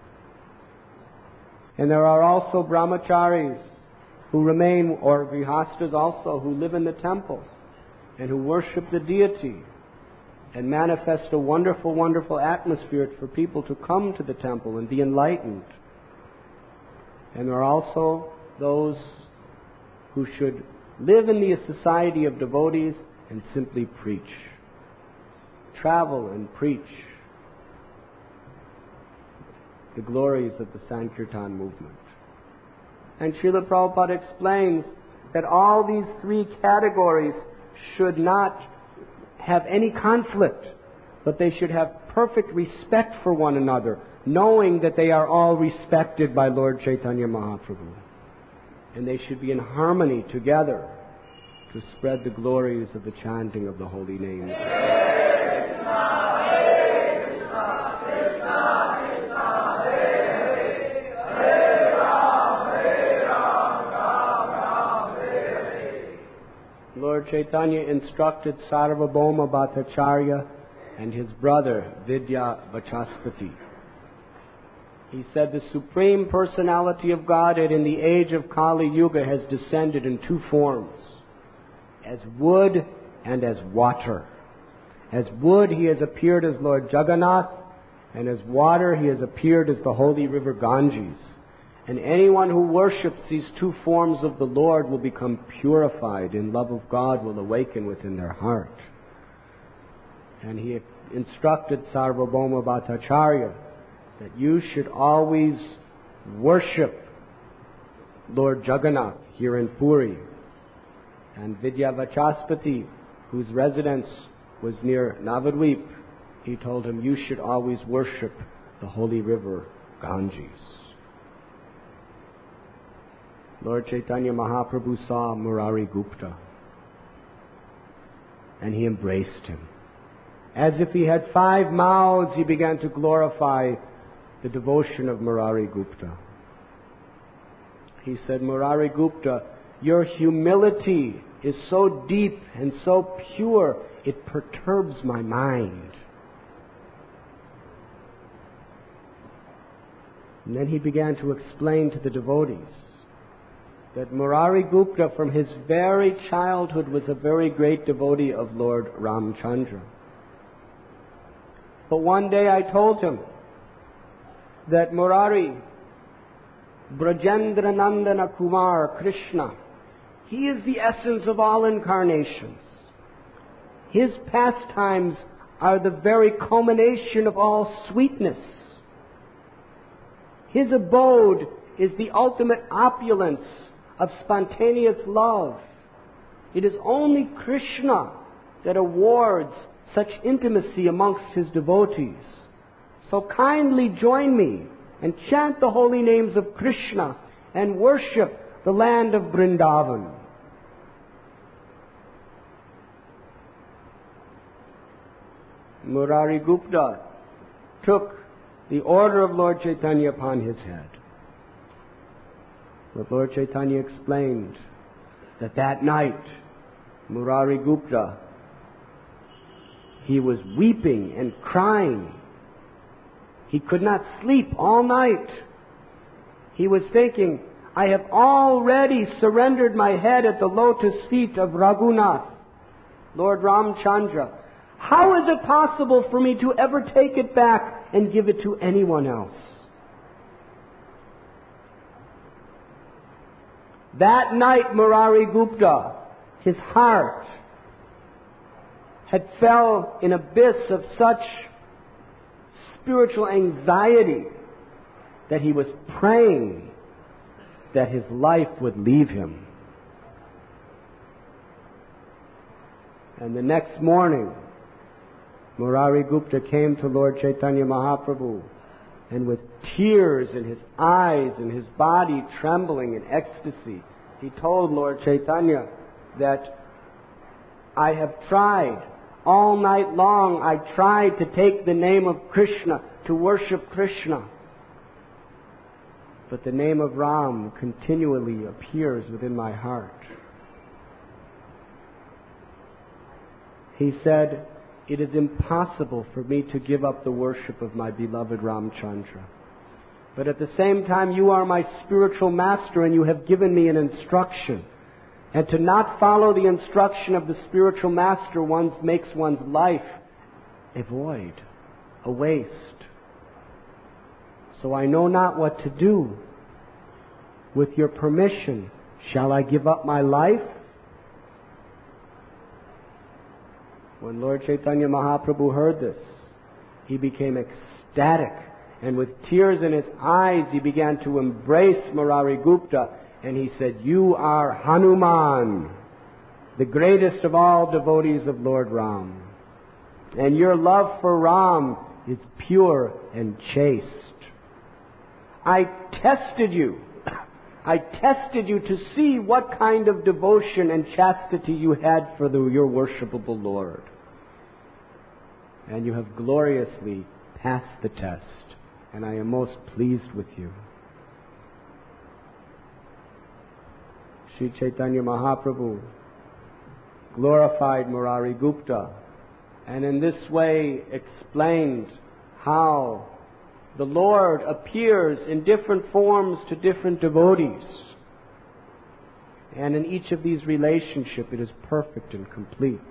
And there are also brahmacharis who remain, or grihastas also, who live in the temple and who worship the deity and manifest a wonderful, wonderful atmosphere for people to come to the temple and be enlightened. And there are also those who should live in the society of devotees and simply preach. Travel and preach the glories of the Sankirtan movement. And Srila Prabhupada explains that all these three categories should not have any conflict, but they should have perfect respect for one another, knowing that they are all respected by Lord Chaitanya Mahaprabhu. And they should be in harmony together to spread the glories of the chanting of the holy names. Lord Chaitanya instructed Sarvabhauma Bhattacharya and his brother Vidya Vachaspati. He said the Supreme Personality of Godhead in the age of Kali Yuga has descended in two forms, as wood and as water. As wood he has appeared as Lord Jagannath, and as water he has appeared as the holy river Ganges. And anyone who worships these two forms of the Lord will become purified, and love of God will awaken within their heart. And he instructed Sarvabhauma Bhattacharya that you should always worship Lord Jagannath here in Puri. And Vidya Vachaspati, whose residence was near Navadvip, he told him, you should always worship the holy river Ganges. Lord Chaitanya Mahaprabhu saw Murari Gupta, and he embraced him. As if he had 5 mouths, he began to glorify the devotion of Murari Gupta. He said, Murari Gupta, your humility is so deep and so pure, it perturbs my mind. And then he began to explain to the devotees that Murari Gupta from his very childhood was a very great devotee of Lord Ramchandra. But one day I told him that Murari, Brajendra Nandana Kumar Krishna, he is the essence of all incarnations. His pastimes are the very culmination of all sweetness. His abode is the ultimate opulence of spontaneous love. It is only Krishna that awards such intimacy amongst his devotees. So kindly join me and chant the holy names of Krishna and worship the land of Vrindavan. Murari Gupta took the order of Lord Chaitanya upon his head. But Lord Chaitanya explained that that night, Murari Gupta, he was weeping and crying. He could not sleep all night. He was thinking, I have already surrendered my head at the lotus feet of Raghunath, Lord Ramchandra. How is it possible for me to ever take it back and give it to anyone else? That night, Murari Gupta, his heart had fell in an abyss of such spiritual anxiety that he was praying that his life would leave him. And the next morning, Murari Gupta came to Lord Chaitanya Mahaprabhu, and with tears in his eyes and his body trembling in ecstasy, he told Lord Chaitanya that I have tried. All night long I tried to take the name of Krishna, to worship Krishna. But the name of Ram continually appears within my heart. He said, it is impossible for me to give up the worship of my beloved Ramchandra. But at the same time, you are my spiritual master and you have given me an instruction. And to not follow the instruction of the spiritual master makes one's life a void, a waste. So I know not what to do. With your permission, shall I give up my life? When Lord Chaitanya Mahaprabhu heard this, he became ecstatic, and with tears in his eyes he began to embrace Murari Gupta, and he said, "You are Hanuman, the greatest of all devotees of Lord Ram. And your love for Ram is pure and chaste. I tested you to see what kind of devotion and chastity you had for your worshipable Lord. And you have gloriously passed the test, and I am most pleased with you." Sri Chaitanya Mahaprabhu glorified Murari Gupta, and in this way explained how the Lord appears in different forms to different devotees. And in each of these relationships, it is perfect and complete.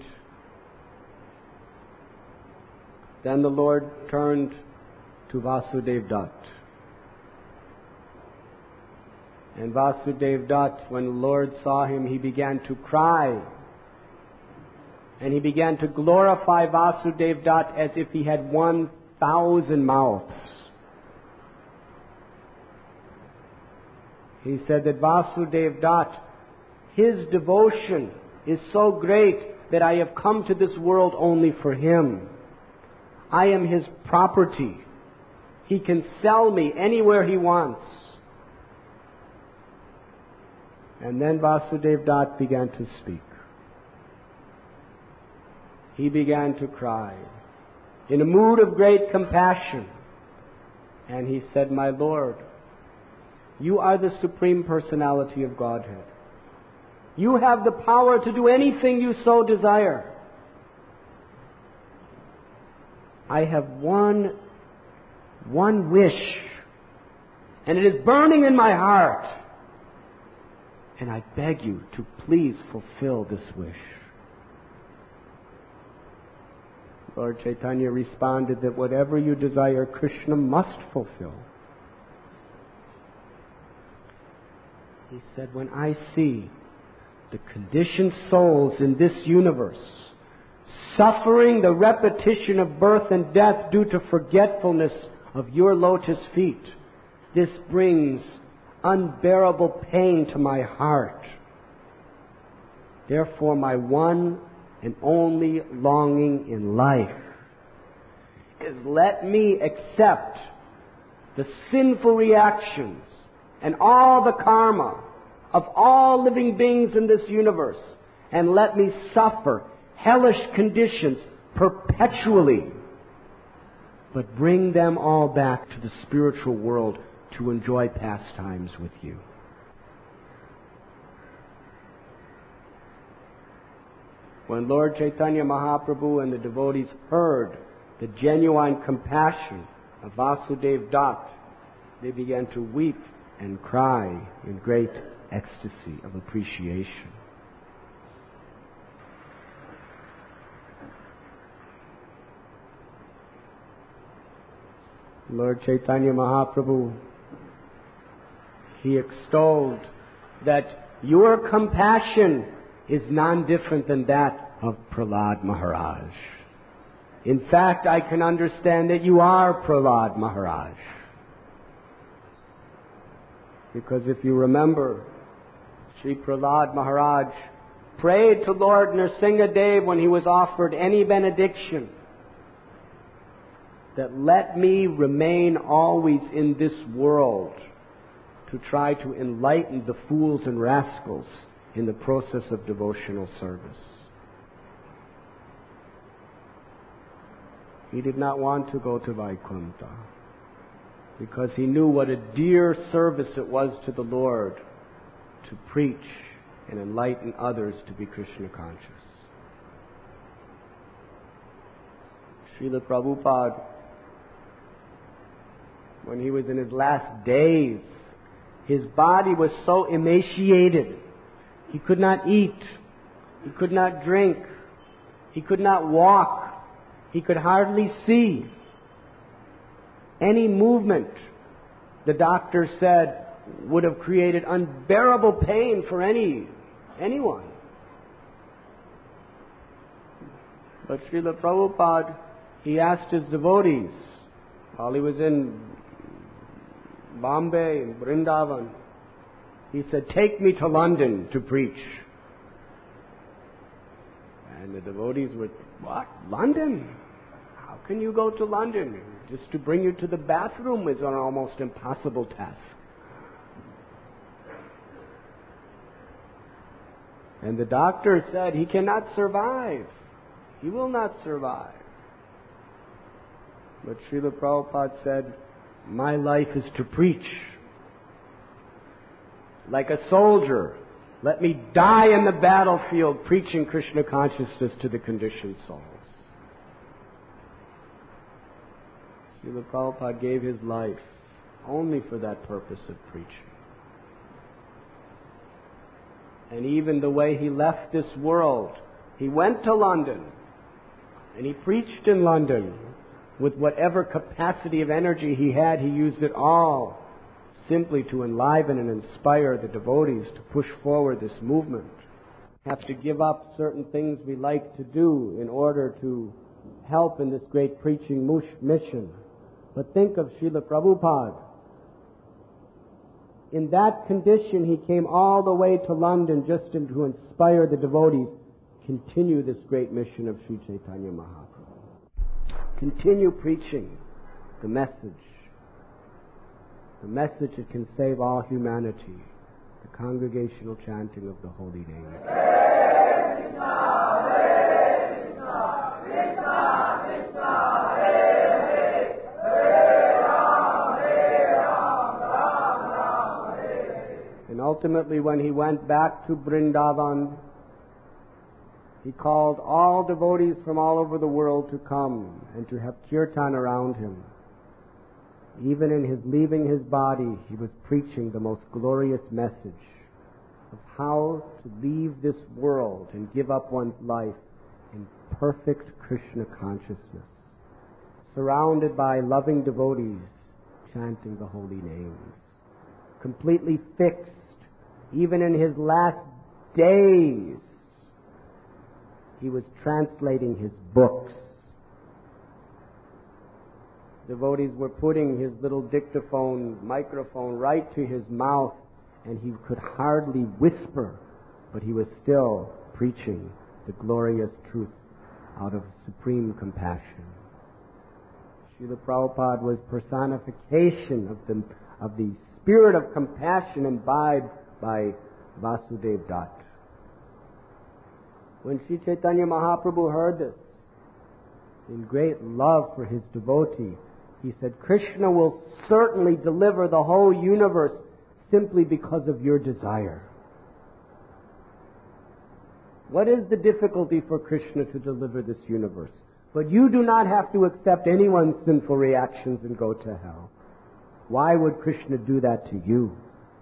Then the Lord turned to Vasudev Dutt. And Vasudev Dutt, when the Lord saw him, he began to cry. And he began to glorify Vasudev Dutt as if he had 1,000 mouths. He said that Vasudev Dutt, his devotion is so great that I have come to this world only for him. I am his property. He can sell me anywhere he wants. And then Vasudev Dutt began to speak. He began to cry in a mood of great compassion. And he said, "My Lord, you are the Supreme Personality of Godhead. You have the power to do anything you so desire. I have one wish, and it is burning in my heart. And I beg you to please fulfill this wish." Lord Chaitanya responded that whatever you desire, Krishna must fulfill. He said, "When I see the conditioned souls in this universe suffering the repetition of birth and death due to forgetfulness of your lotus feet, this brings unbearable pain to my heart. Therefore, my one and only longing in life is let me accept the sinful reactions and all the karma of all living beings in this universe, and let me suffer hellish conditions perpetually, but bring them all back to the spiritual world to enjoy pastimes with you." When Lord Chaitanya Mahaprabhu and the devotees heard the genuine compassion of Vasudev Dutt, they began to weep and cry in great ecstasy of appreciation. Lord Chaitanya Mahaprabhu, he extolled that your compassion is none different than that of Prahlad Maharaj. In fact, I can understand that you are Prahlad Maharaj. Because if you remember, Sri Prahlad Maharaj prayed to Lord Nrsingadev when he was offered any benediction, that let me remain always in this world to try to enlighten the fools and rascals in the process of devotional service. He did not want to go to Vaikuntha because he knew what a dear service it was to the Lord to preach and enlighten others to be Krishna conscious. Srila Prabhupada, when he was in his last days, his body was so emaciated. He could not eat. He could not drink. He could not walk. He could hardly see. Any movement, the doctor said, would have created unbearable pain for anyone. But Srila Prabhupada, he asked his devotees, while he was in Bombay, in Vrindavan, he said, take me to London to preach. And the devotees were, what? London? How can you go to London? Just to bring you to the bathroom is an almost impossible task. And the doctor said, he cannot survive. He will not survive. But Srila Prabhupada said, my life is to preach. Like a soldier, let me die in the battlefield preaching Krishna consciousness to the conditioned souls. Srila Prabhupada gave his life only for that purpose of preaching. And even the way he left this world, he went to London and he preached in London. With whatever capacity of energy he had, he used it all simply to enliven and inspire the devotees to push forward this movement. Have to give up certain things we like to do in order to help in this great preaching mission. But think of Srila Prabhupada. In that condition, he came all the way to London just to inspire the devotees to continue this great mission of Sri Chaitanya Mahaprabhu. Continue preaching the message that can save all humanity, the congregational chanting of the holy names. And ultimately, when he went back to Vrindavan, he called all devotees from all over the world to come and to have kirtan around him. Even in his leaving his body, he was preaching the most glorious message of how to leave this world and give up one's life in perfect Krishna consciousness, surrounded by loving devotees chanting the holy names, completely fixed, even in his last days. He was translating his books. Devotees were putting his little dictaphone microphone right to his mouth, and he could hardly whisper, but he was still preaching the glorious truth out of supreme compassion. Srila Prabhupada was personification of the spirit of compassion imbibed by Vasudev Dutt. When Sri Chaitanya Mahaprabhu heard this, in great love for his devotee, he said, Krishna will certainly deliver the whole universe simply because of your desire. What is the difficulty for Krishna to deliver this universe? But you do not have to accept anyone's sinful reactions and go to hell. Why would Krishna do that to you?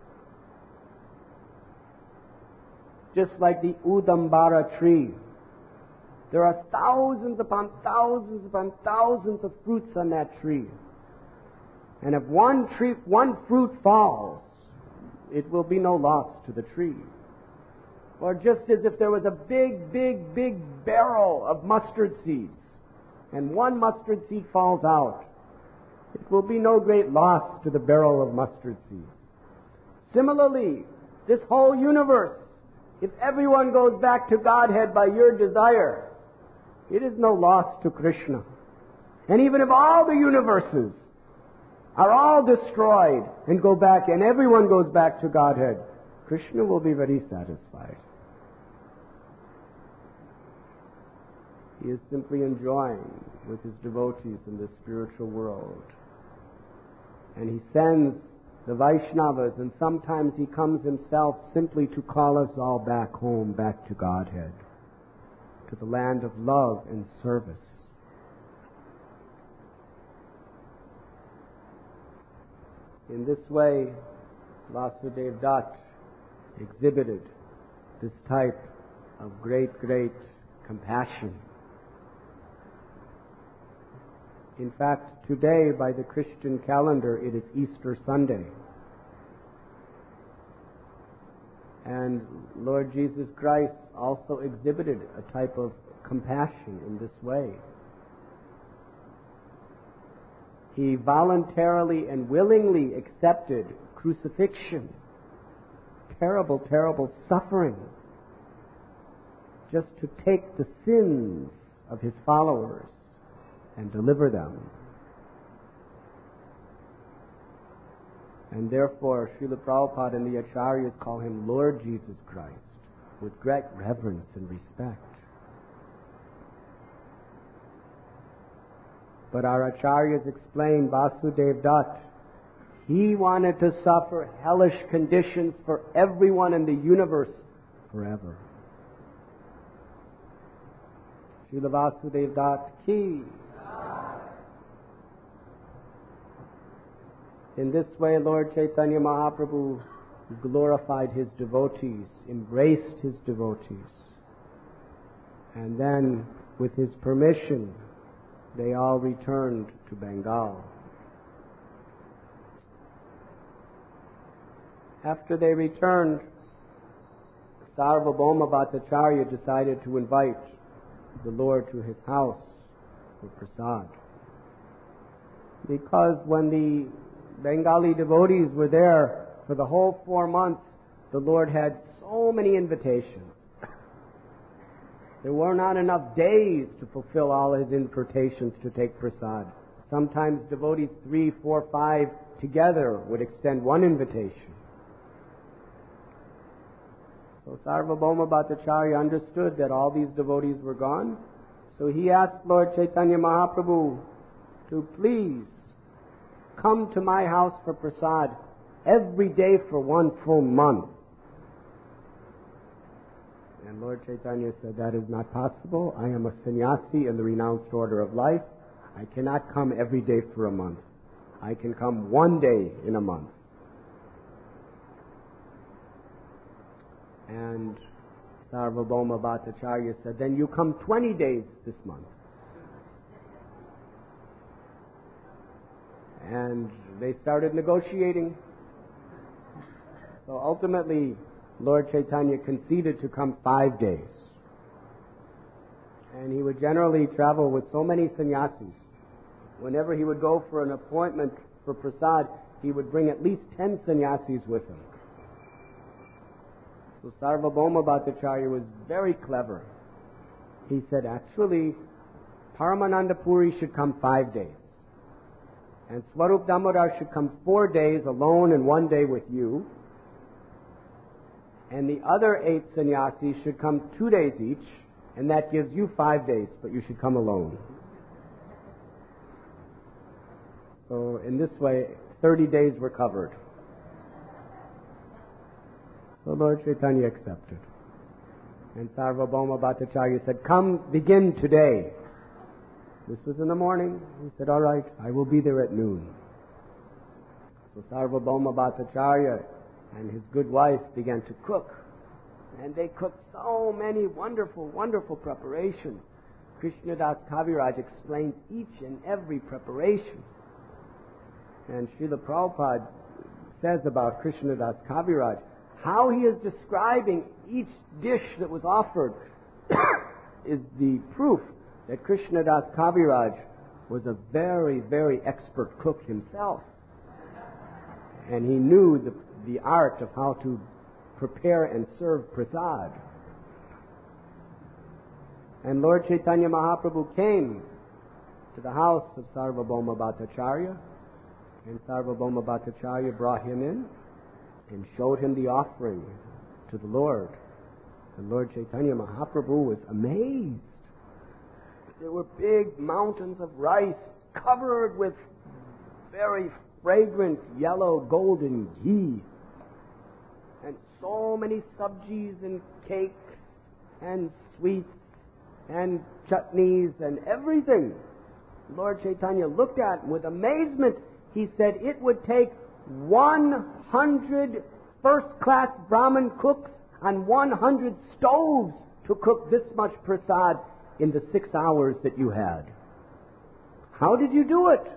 Just like the Udambara tree. There are thousands upon thousands upon thousands of fruits on that tree. And if one fruit falls, it will be no loss to the tree. Or just as if there was a big, big, big barrel of mustard seeds, and one mustard seed falls out, it will be no great loss to the barrel of mustard seeds. Similarly, this whole universe, if everyone goes back to Godhead by your desire, it is no loss to Krishna. And even if all the universes are all destroyed and go back and everyone goes back to Godhead, Krishna will be very satisfied. He is simply enjoying with his devotees in the spiritual world. And he sends the Vaishnavas, and sometimes he comes himself simply to call us all back home, back to Godhead, to the land of love and service. In this way, Vasudev Dutt exhibited this type of great, great compassion. In fact, today, by the Christian calendar, it is Easter Sunday. And Lord Jesus Christ also exhibited a type of compassion in this way. He voluntarily and willingly accepted crucifixion, terrible, terrible suffering, just to take the sins of his followers and deliver them. And therefore, Srila Prabhupada and the Acharyas call him Lord Jesus Christ with great reverence and respect. But our Acharyas explain Vasudev Dutt, he wanted to suffer hellish conditions for everyone in the universe forever. Srila Vasudev Dutt ki. In this way, Lord Chaitanya Mahaprabhu glorified his devotees, embraced his devotees. And then, with his permission, they all returned to Bengal. After they returned, Sarvabhauma Bhattacharya decided to invite the Lord to his house for prasad. Because when the Bengali devotees were there for the whole 4 months, the Lord had so many invitations. There were not enough days to fulfill all his invitations to take prasad. Sometimes devotees 3, 4, 5 together would extend one invitation. So Sarvabhauma Bhattacharya understood that all these devotees were gone. So he asked Lord Chaitanya Mahaprabhu to please come to my house for prasad every day for 1 full month. And Lord Chaitanya said, that is not possible. I am a sannyasi in the renounced order of life. I cannot come every day for a month. I can come 1 day in a month. And Sarvabhauma Bhattacharya said, then you come 20 days this month. And they started negotiating. So ultimately, Lord Chaitanya conceded to come 5 days. And he would generally travel with so many sannyasis. Whenever he would go for an appointment for prasad, he would bring at least 10 sannyasis with him. So Sarvabhauma Bhattacharya was very clever. He said, actually, Paramananda Puri should come 5 days. And Swarup Damodar should come 4 days alone and 1 day with you. And the other 8 sannyasis should come 2 days each, and that gives you 5 days, but you should come alone. So in this way, 30 days were covered. So Lord Chaitanya accepted. And Sarvabhauma Bhattacharya said, come, begin today. This was in the morning. He said, all right, I will be there at noon. So Sarvabhauma Bhattacharya and his good wife began to cook. And they cooked so many wonderful, wonderful preparations. Krishnadas Kaviraj explains each and every preparation. And Srila Prabhupada says about Krishnadas Kaviraj, how he is describing each dish that was offered is the proof that Krishnadas Kaviraj was a very, very expert cook himself. And he knew the art of how to prepare and serve prasad. And Lord Chaitanya Mahaprabhu came to the house of Sarvabhauma Bhattacharya, and Sarvabhauma Bhattacharya brought him in and showed him the offering to the Lord. And Lord Chaitanya Mahaprabhu was amazed. There were big mountains of rice covered with very fragrant yellow golden ghee, and so many sabjis and cakes and sweets and chutneys and everything. Lord Chaitanya looked at him with amazement. He said it would take 100 first-class Brahmin cooks on 100 stoves to cook this much prasad in the 6 hours that you had. How did you do it?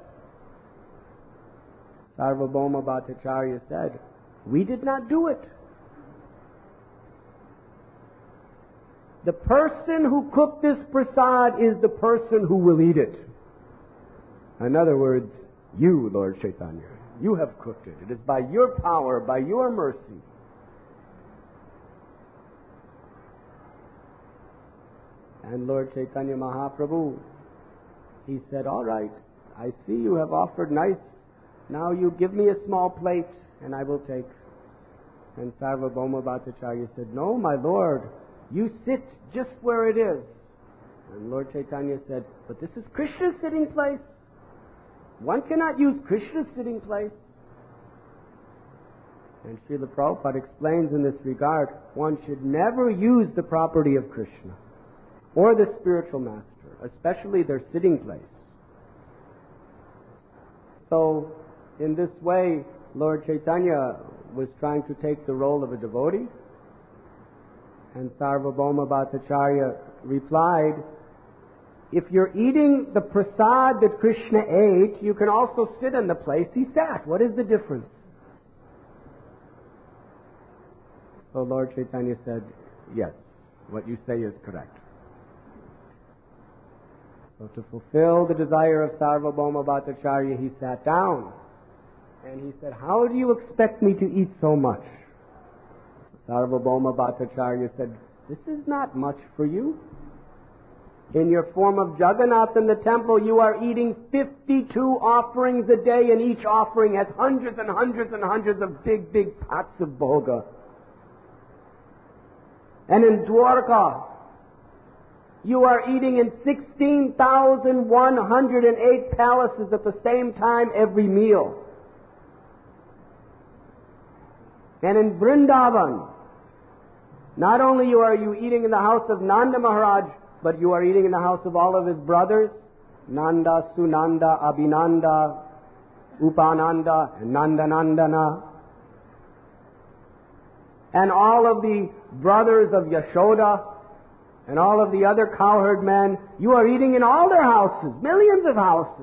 Sarvabhauma Bhattacharya said, we did not do it. the person who cooked this prasad is the person who will eat it. In other words, you, Lord Chaitanya, you have cooked it. It is by your power, by your mercy. And Lord Chaitanya Mahaprabhu, he said, all right, I see you have offered nice. Now you give me a small plate and I will take. And Sarvabhauma Bhattacharya said, no, my Lord, you sit just where it is. And Lord Chaitanya said, but this is Krishna's sitting place. One cannot use Krishna's sitting place. And Srila Prabhupada explains in this regard, one should never use the property of Krishna or the spiritual master, especially their sitting place. So, in this way, Lord Chaitanya was trying to take the role of a devotee, and Sarvabhauma Bhattacharya replied, if you're eating the prasad that Krishna ate, you can also sit in the place he sat. What is the difference? So Lord Chaitanya said, yes, what you say is correct. So to fulfill the desire of Sarvabhauma Bhattacharya, he sat down. And he said, how do you expect me to eat so much? Sarvabhauma Bhattacharya said, this is not much for you. In your form of Jagannath in the temple, you are eating 52 offerings a day, and each offering has hundreds and hundreds and hundreds of big, big pots of bhoga. And in Dwarka, you are eating in 16,108 palaces at the same time every meal. And in Vrindavan, not only are you eating in the house of Nanda Maharaj, but you are eating in the house of all of his brothers, Nanda, Sunanda, Abhinanda, Upananda, and Nandanandana. And all of the brothers of Yashoda, and all of the other cowherd men, you are eating in all their houses, millions of houses.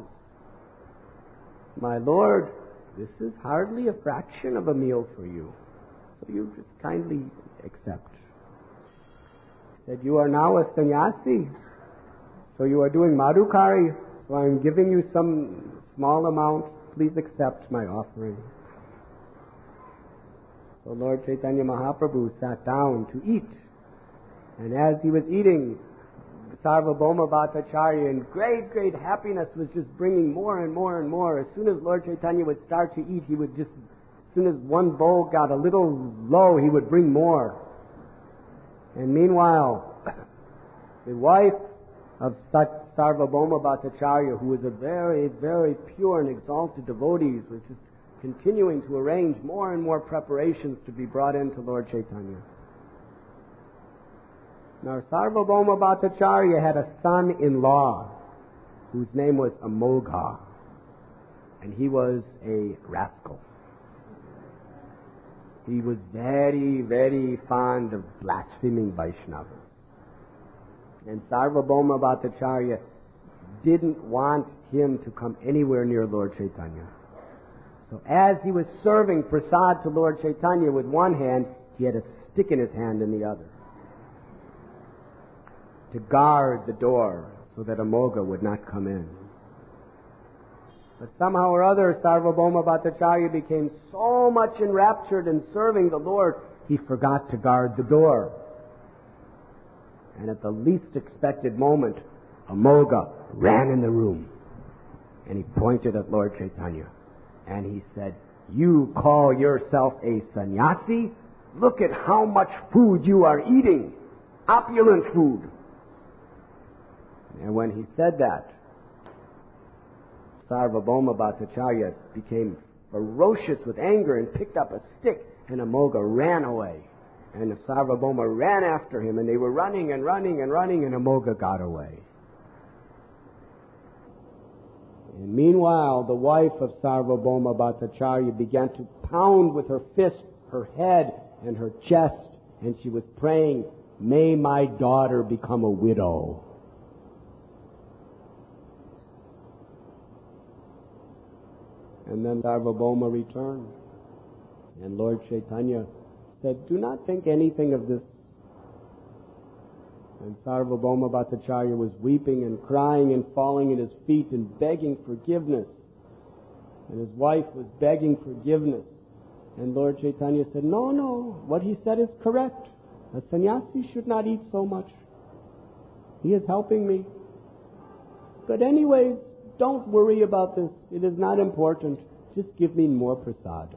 My Lord, this is hardly a fraction of a meal for you. So you just kindly accept. He said, you are now a sannyasi, so you are doing madhukari, so I am giving you some small amount. Please accept my offering. So Lord Chaitanya Mahaprabhu sat down to eat. And as he was eating, Sarvabhauma Bhattacharya in great, great happiness was just bringing more and more and more. As soon as Lord Chaitanya would start to eat, he would just, as soon as one bowl got a little low, he would bring more. And meanwhile, the wife of Sarvabhauma Bhattacharya, who was a very, very pure and exalted devotee, was just continuing to arrange more and more preparations to be brought into Lord Chaitanya. Now, Sarvabhauma Bhattacharya had a son-in-law whose name was Amogha, and he was a rascal. He was very, very fond of blaspheming Vaishnavas. And Sarvabhauma Bhattacharya didn't want him to come anywhere near Lord Chaitanya. So as he was serving prasad to Lord Chaitanya with one hand, he had a stick in his hand in the other, to guard the door so that Amogha would not come in. But somehow or other, Sarvabhauma Bhattacharya became so much enraptured in serving the Lord, he forgot to guard the door. And at the least expected moment, Amogha ran in the room, and he pointed at Lord Chaitanya, and he said, you call yourself a sannyasi? Look at how much food you are eating, opulent food. And when he said that, Sarvabhauma Bhattacharya became ferocious with anger and picked up a stick, and Amogha ran away. And Sarvabhauma ran after him, and they were running and running and running, and Amogha got away. And meanwhile, the wife of Sarvabhauma Bhattacharya began to pound with her fist her head and her chest, and she was praying, may my daughter become a widow. And then Sarvabhauma returned. And Lord Chaitanya said, do not think anything of this. And Sarvabhauma Bhattacharya was weeping and crying and falling at his feet and begging forgiveness. And his wife was begging forgiveness. And Lord Chaitanya said, no, what he said is correct. A sannyasi should not eat so much. He is helping me. But anyways, don't worry about this. It is not important. Just give me more prasad.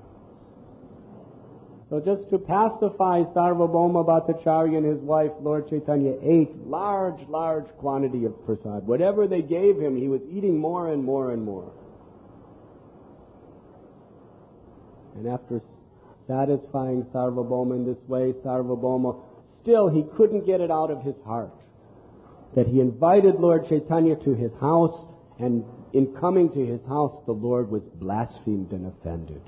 So just to pacify Sarvabhauma Bhattacharya and his wife, Lord Chaitanya ate large quantity of prasad. Whatever they gave him, he was eating more and more and more. And after satisfying Sarvabhauma in this way, Sarvabhauma, still he couldn't get it out of his heart that he invited Lord Chaitanya to his house, and in coming to his house, the Lord was blasphemed and offended.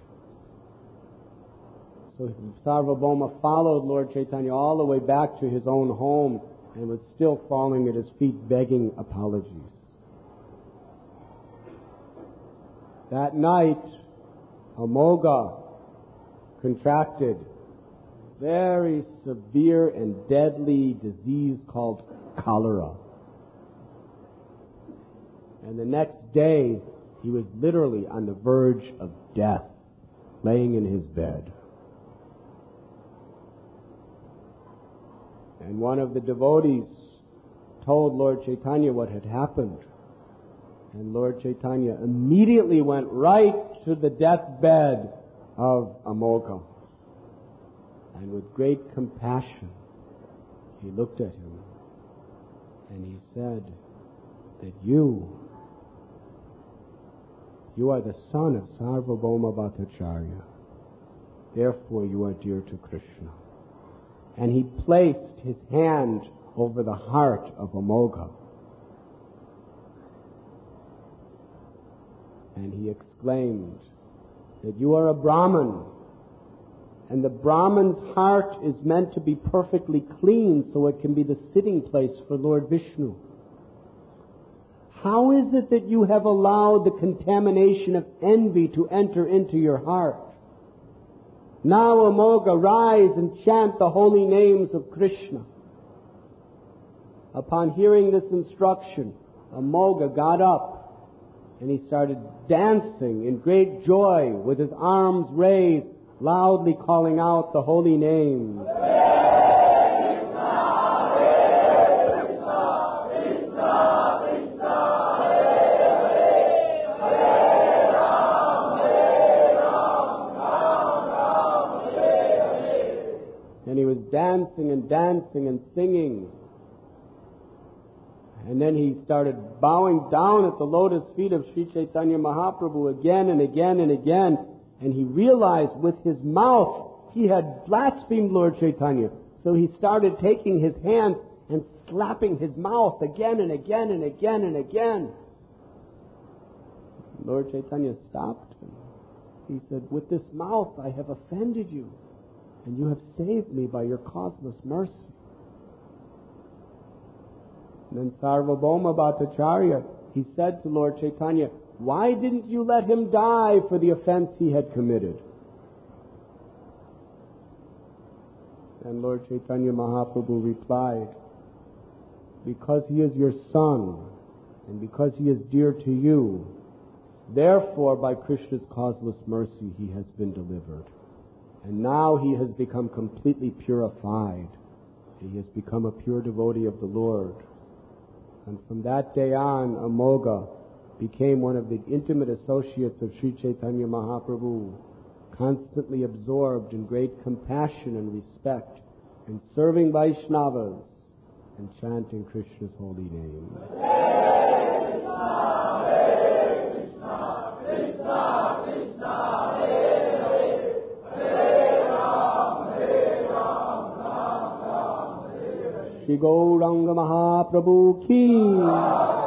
So Sarvabhauma followed Lord Chaitanya all the way back to his own home and was still falling at his feet begging apologies. That night, Amoga contracted very severe and deadly disease called cholera. And the next day, he was literally on the verge of death, laying in his bed. And one of the devotees told Lord Chaitanya what had happened. And Lord Chaitanya immediately went right to the deathbed of Amoga. And with great compassion, he looked at him and he said that you are the son of Sarvabhauma Bhattacharya. Therefore you are dear to Krishna. And he placed his hand over the heart of Amoga. And he exclaimed that you are a Brahman. And the Brahman's heart is meant to be perfectly clean so it can be the sitting place for Lord Vishnu. How is it that you have allowed the contamination of envy to enter into your heart? Now, Amoga, rise and chant the holy names of Krishna. Upon hearing this instruction, Amoga got up and he started dancing in great joy with his arms raised, loudly calling out the holy names. And he was dancing and singing. And then he started bowing down at the lotus feet of Sri Chaitanya Mahaprabhu again and again and again. And he realized with his mouth he had blasphemed Lord Chaitanya. So he started taking his hands and slapping his mouth again and again and again and again. Lord Chaitanya stopped him. He said, with this mouth I have offended you. And you have saved me by your causeless mercy. And then Sarvabhauma Bhattacharya, he said to Lord Chaitanya, why didn't you let him die for the offense he had committed? And Lord Chaitanya Mahaprabhu replied, because he is your son, and because he is dear to you, therefore by Krishna's causeless mercy he has been delivered. And now he has become completely purified. He has become a pure devotee of the Lord. And from that day on, Amoga became one of the intimate associates of Sri Chaitanya Mahaprabhu, constantly absorbed in great compassion and respect, and serving Vaishnavas and chanting Krishna's holy name. Hare Krishna, Hare Krishna, Krishna Krishna, Hare Hare, Hare Ram, Hare Ram, Ram Ram, Hare Hare. Shri Gauranga Mahaprabhu ki